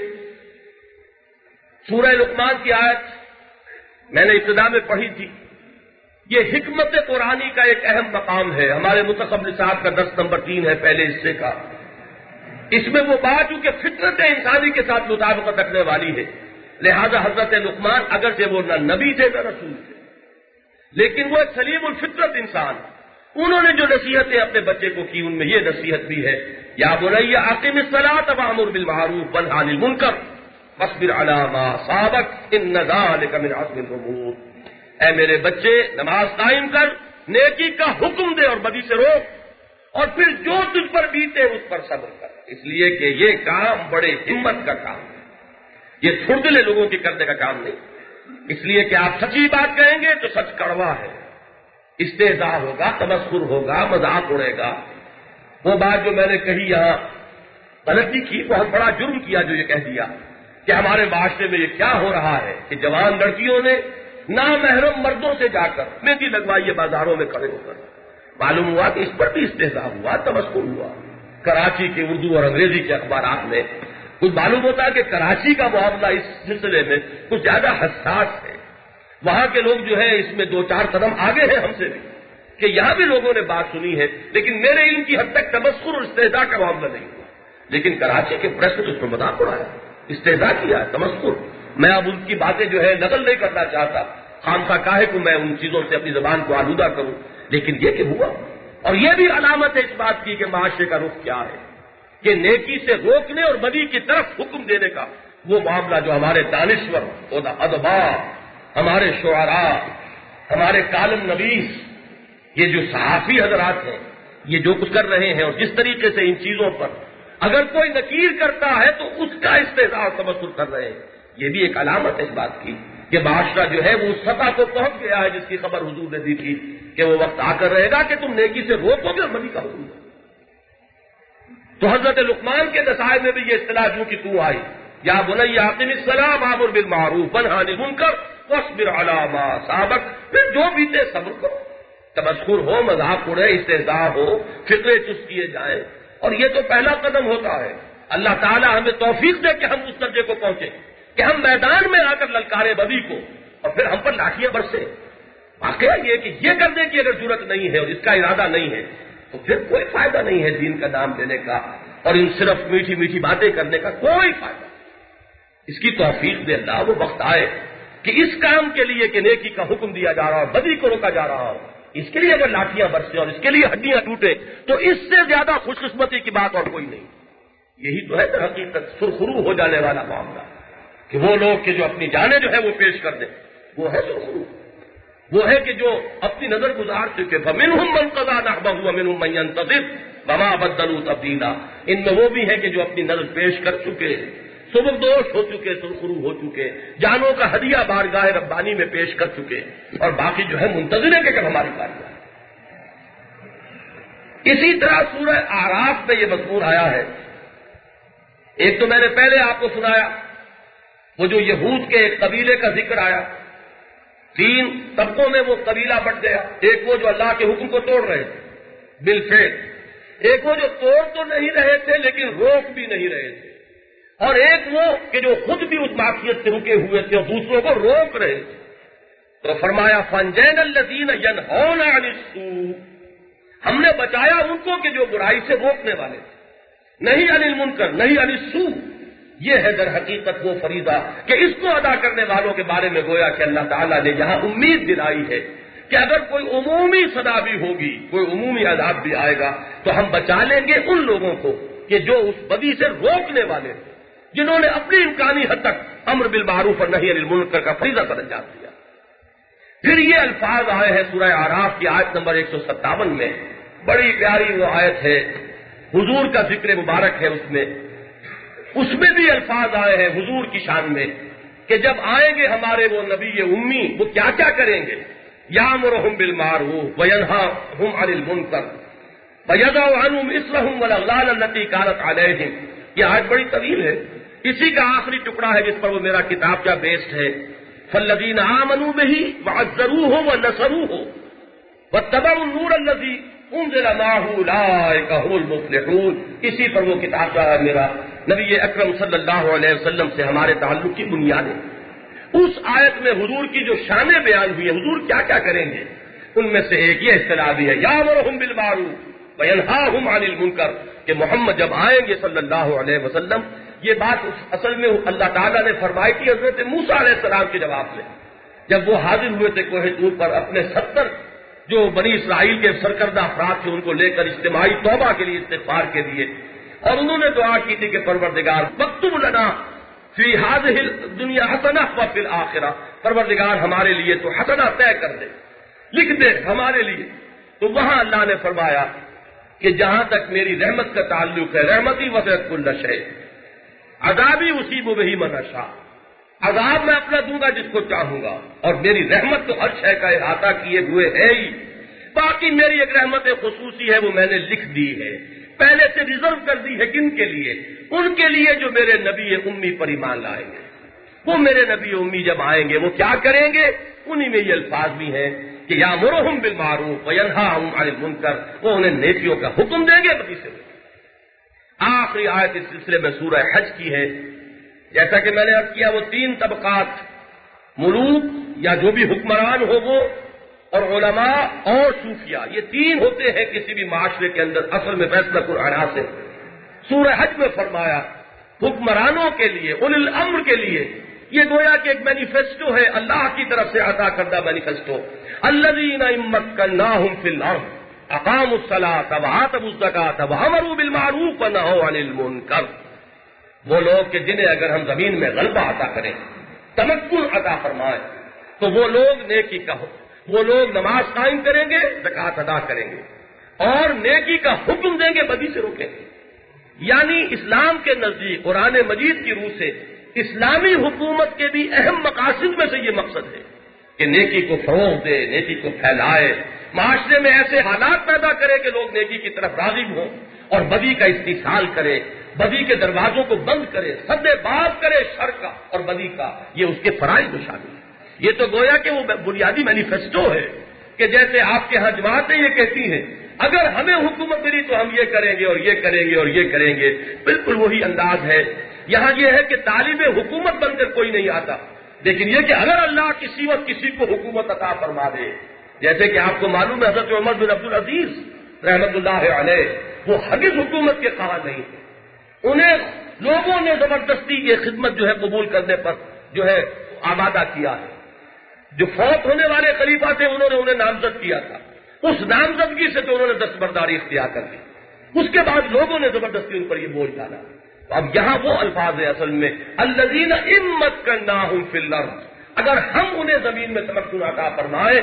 Speaker 1: سورہ لقمان کی آیت میں نے ابتدا میں پڑھی تھی، یہ حکمت قرآنی کا ایک اہم مقام ہے، ہمارے منتخب نصاب کا درس نمبر تین ہے پہلے حصے کا۔ اس میں وہ بات جو کہ فطرت انسانی کے ساتھ مطابقت رکھنے والی ہے، لہذا حضرت لقمان اگرچہ وہ نہ نبی تھے نہ رسول تھے، لیکن وہ سلیم الفطرت انسان، انہوں نے جو نصیحتیں اپنے بچے کو کی ان میں یہ نصیحت بھی ہے، یا بنی اقم الصلاۃ وامر بالمعروف وانھ عن المنکر واصبر علی ما اصابک ان ذلک من عزم الامور۔ اے میرے بچے نماز قائم کر، نیکی کا حکم دے اور بدی سے روک، اور پھر جو تجھ پر بیتے اس پر صبر کر، اس لیے کہ یہ کام بڑے ہمت کا کام ہے، یہ چھڑدلے لوگوں کی کرنے کا کام نہیں، اس لیے کہ آپ سچی بات کہیں گے تو سچ کڑوا ہے، استہزاء ہوگا، تمسخر ہوگا، مذاق اڑے گا۔ وہ بات جو میں نے کہی یہاں غلطی کی، بہت بڑا جرم کیا جو یہ کہہ دیا کہ ہمارے معاشرے میں یہ کیا ہو رہا ہے کہ جوان لڑکیوں نے نامحرم مردوں سے جا کر مہندی لگوائی ہے بازاروں میں کھڑے ہو کر، معلوم ہوا کہ اس پر بھی استہزاء ہوا، تمسخر ہوا۔ کراچی کے اردو اور انگریزی کے اخبارات میں کچھ معلوم ہوتا ہے کہ کراچی کا معاملہ اس سلسلے میں کچھ زیادہ حساس ہے، وہاں کے لوگ جو ہے اس میں دو چار قدم آگے ہیں ہم سے بھی، کہ یہاں بھی لوگوں نے بات سنی ہے، لیکن میرے علم کی حد تک تمسخر اور استہزاء کا معاملہ نہیں ہوا، لیکن کراچی کے پریس نے اس پر مذاق اڑایا، استہزاء کیا، تمسخر۔ میں اب ان کی باتیں جو ہے نقل نہیں کرنا چاہتا، خامخواہ کاہے کو میں ان چیزوں سے اپنی زبان کو آلودہ کروں، لیکن یہ کہ ہوا، اور یہ بھی علامت ہے اس بات کی کہ معاشرے کا رخ کیا ہے، کہ نیکی سے روکنے اور بدی کی طرف حکم دینے کا وہ معاملہ جو ہمارے دانشور ادبا، ہمارے شعراء، ہمارے کالم نویس، یہ جو صحافی حضرات ہیں، یہ جو کچھ کر رہے ہیں اور جس طریقے سے ان چیزوں پر اگر کوئی نکیر کرتا ہے تو اس کا استہزاء اور تبصر کر رہے ہیں، یہ بھی ایک علامت ہے اس بات کی کہ معاشرہ جو ہے وہ اس سطح کو پہنچ گیا ہے جس کی خبر حضور نے دی تھی کہ وہ وقت آ کر رہے گا کہ تم نیکی سے روکو گے اور بدی کا حکم دو۔ تو حضرت لقمان کے نصائح میں بھی یہ اصطلاح جو کہ تو آئی، یا بنی اقم الصلاۃ وامر بالمعروف وانھ عن المنکر واصبر علی ما اصابک، پھر جو بیتے صبر کرو، تمسخر ہو، مذاق اڑے، استہزاء ہو، فطرے چست کیے جائیں، اور یہ تو پہلا قدم ہوتا ہے۔ اللہ تعالی ہمیں توفیق دے کہ ہم اس درجے کو پہنچے کہ ہم میدان میں آ کر للکارے بدی کو اور پھر ہم پر لاٹھیاں برسے۔ واقعہ یہ کہ یہ کرنے کی اگر ضرورت نہیں ہے اور اس کا ارادہ نہیں ہے تو پھر کوئی فائدہ نہیں ہے دین کا نام لینے کا اور ان صرف میٹھی میٹھی باتیں کرنے کا کوئی فائدہ نہیں۔ اس کی توفیق دے اللہ، وہ وقت آئے کہ اس کام کے لیے کہ نیکی کا حکم دیا جا رہا ہو، بدی کو روکا جا رہا ہو، اس کے لیے اگر لاٹھیاں برسیں اور اس کے لیے ہڈیاں ٹوٹے تو اس سے زیادہ خوش قسمتی کی بات اور کوئی نہیں۔ یہی تو ہے در حقیقت سرخرو ہو جانے والا معاملہ کہ وہ لوگ کہ جو اپنی جانیں جو ہے وہ پیش کر دیں، وہ ہے سرخرو، وہ ہے کہ جو اپنی نظر گزار چکے، فَمِنْهُمْ مَنْ قَضَىٰ نَحْبَهُ وَمِنْهُمْ مَنْ يَنتَظِرُ وَمَا بَدَّلُوا تَبْدِيلًا۔ ان میں وہ بھی ہے کہ جو اپنی نظر پیش کر چکے، سبکدوش ہو چکے، سرخرو ہو چکے، جانوں کا ہدیہ بارگاہ ربانی میں پیش کر چکے، اور باقی جو ہے منتظر ہے کہ کب ہماری بارگاہ۔ اسی طرح سورہ اعراف میں یہ مذکور آیا ہے، ایک تو میں نے پہلے آپ کو سنایا وہ جو یہود کے ایک قبیلے کا ذکر آیا، تین طبقوں میں وہ قبیلہ بٹ گیا، ایک وہ جو اللہ کے حکم کو توڑ رہے تھے بالفعل، ایک وہ جو توڑ تو نہیں رہے تھے لیکن روک بھی نہیں رہے تھے، اور ایک وہ کہ جو خود بھی اس معصیت سے رکے ہوئے تھے اور دوسروں کو روک رہے تھے۔ تو فرمایا فَانْجَيْنَا الَّذِينَ يَنْهَوْنَ عَنِ السُّوءِ، ہم نے بچایا ان کو کہ جو برائی سے روکنے والے تھے، نہیں عن المنکر، نہیں عن السوء۔ یہ ہے در حقیقت وہ فریضہ کہ اس کو ادا کرنے والوں کے بارے میں گویا کہ اللہ تعالیٰ نے یہاں امید دلائی ہے کہ اگر کوئی عمومی سزا بھی ہوگی، کوئی عمومی عذاب بھی آئے گا تو ہم بچا لیں گے ان لوگوں کو کہ جو اس بدی سے روکنے والے تھے، جنہوں نے اپنی امکانی حد تک امر بالمعروف اور نہی عن المنکر کا فریضہ سر انجام دیا۔ پھر یہ الفاظ آئے ہیں سورہ اعراف کی آیت نمبر ایک سو ستاون میں، بڑی پیاری وہ آیت ہے، حضور کا ذکر مبارک ہے اس میں، اس میں بھی الفاظ آئے ہیں حضور کی شان میں کہ جب آئیں گے ہمارے وہ نبی امی، وہ کیا کیا کریں گے، یامرہم بالمعروف وینہاہم عن المنکر ویضع عنہم اصرہم والاغلال التی کانت علیہم یہ آیت بڑی طویل ہے، اسی کا آخری ٹکڑا ہے جس پر وہ میرا کتابچہ بیسڈ ہے. فالذین آمنوا بہ وعزروہ ونصروہ واتبعوا النور الذی انزل معہ اولئک هم المفلحون. اسی پر وہ کتابچہ ہے میرا، نبی اکرم صلی اللہ علیہ وسلم سے ہمارے تعلق کی بنیادیں. اس آیت میں حضور کی جو شانیں بیان ہوئی ہیں، حضور کیا کیا کریں گے، ان میں سے ایک یہ اصطلاح بھی ہے یامرہم بالمعروف وینہاہم عن المنکر، کہ محمد جب آئیں گے صلی اللہ علیہ وسلم. یہ بات اصل میں اللہ تعالیٰ نے فرمائی تھی حضرت موسیٰ علیہ السلام کے جواب میں، جب وہ حاضر ہوئے تھے کوہ طور پر اپنے ستر جو بنی اسرائیل کے سرکردہ افراد تھے ان کو لے کر اجتماعی توبہ کے لیے استغفار کے لیے، اور انہوں نے دعا کی تھی کہ پروردگار مکتوب لنا فی ہذہ الدنیا حسنہ وفی الآخرہ، پروردگار ہمارے لیے تو حسنہ طے کر دے، لکھ دے ہمارے لیے. تو وہاں اللہ نے فرمایا کہ جہاں تک میری رحمت کا تعلق ہے، رحمتی وسعت کل شیء، عذابی اصیب بہ من اشاء، عذاب میں اپنا دوں گا جس کو چاہوں گا، اور میری رحمت تو ہر شے کا احاطہ کیے ہوئے ہے ہی. باقی میری ایک رحمت خصوصی ہے، وہ میں نے لکھ دی ہے، پہلے سے ریزرو کر دی ہے. کن کے لیے؟ ان کے لیے جو میرے نبی امی پر ایمان لائیں گے. وہ میرے نبی امی جب آئیں گے وہ کیا کریں گے؟ انہی میں یہ الفاظ بھی ہیں کہ یامرہم بالمعروف وینہاہم عن المنکر، وہ انہیں نیکیوں کا حکم دیں گے بدی سے. آخری آیت اس سلسلے میں سورہ حج کی ہے. جیسا کہ میں نے عرض کیا وہ تین طبقات، ملوک یا جو بھی حکمران ہو وہ، اور علماء اور صوفیاء، یہ تین ہوتے ہیں کسی بھی معاشرے کے اندر اصل میں فیصلہ قرآن سے. سورہ حج میں فرمایا حکمرانوں کے لیے، اولی الامر کے لیے، یہ گویا کہ ایک مینیفیسٹو ہے اللہ کی طرف سے عطا کردہ مینیفیسٹو. الذین ان مکناہم فی الارض اقاموا الصلاۃ وآتوا الزکاۃ وامروا بالمعروف ونہوا عن المنکر. وہ لوگ کہ جنہیں اگر ہم زمین میں غلبہ عطا کریں، تمکن عطا فرمائیں، تو وہ لوگ نیکی کا وہ لوگ نماز قائم کریں گے، زکوٰۃ ادا کریں گے، اور نیکی کا حکم دیں گے، بدی سے روکیں گے. یعنی اسلام کے نزدیک قرآن مجید کی روح سے اسلامی حکومت کے بھی اہم مقاصد میں سے یہ مقصد ہے کہ نیکی کو فروغ دے، نیکی کو پھیلائے، معاشرے میں ایسے حالات پیدا کرے کہ لوگ نیکی کی طرف راغب ہوں، اور بدی کا استحصال کرے، بدی کے دروازوں کو بند کرے، سد باز کرے شر کا اور بدی کا. یہ اس کے فرائض میں شامل ہے. یہ تو گویا کہ وہ بنیادی مینیفیسٹو ہے کہ جیسے آپ کے ہاں جماعتیں یہ کہتی ہیں اگر ہمیں حکومت ملی تو ہم یہ کریں گے اور یہ کریں گے اور یہ کریں گے. بالکل وہی انداز ہے. یہاں یہ ہے کہ طالب حکومت بن کر کوئی نہیں آتا، لیکن یہ کہ اگر اللہ کسی وقت کسی کو حکومت عطا فرما دے، جیسے کہ آپ کو معلوم ہے حضرت عمر بن عبد العزیز رحمت اللہ علیہ وہ ہرگز حکومت کے خواہاں نہیں تھے. انہیں لوگوں نے زبردستی یہ خدمت جو ہے قبول کرنے پر جو ہے آمادہ کیا ہے. جو فوت ہونے والے خلیفہ تھے انہوں نے انہیں نامزد کیا تھا، اس نامزدگی سے تو انہوں نے دستبرداری اختیار کر لی. اس کے بعد لوگوں نے زبردستی ان پر یہ بوجھ ڈالا. اب یہاں وہ الفاظ ہیں اصل میں الذین ان مکناہم فی الارض، اگر ہم انہیں زمین میں تمکن عطا فرمائے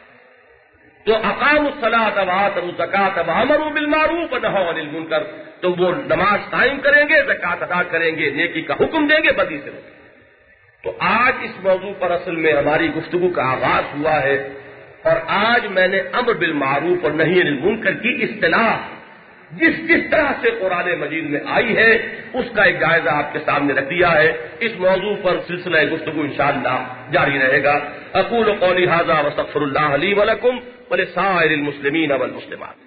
Speaker 1: تو اقاموا الصلاۃ وآتوا الزکاۃ وامروا بالمعروف ونہوا عن المنکر، تو وہ نماز قائم کریں گے، زکوٰۃ ادا کریں گے، نیکی کا حکم دیں گے، بدی سے روکیں گے. تو آج اس موضوع پر اصل میں ہماری گفتگو کا آغاز ہوا ہے، اور آج میں نے امر بالمعروف اور نہی عن المنکر کی اصطلاح جس جس طرح سے قرآن مجید میں آئی ہے اس کا ایک جائزہ آپ کے سامنے رکھ دیا ہے. اس موضوع پر سلسلہ گفتگو انشاءاللہ جاری رہے گا. اقول قولی ھذا واستغفر اللہ لی ولکم ولسائر المسلمین والمسلمات.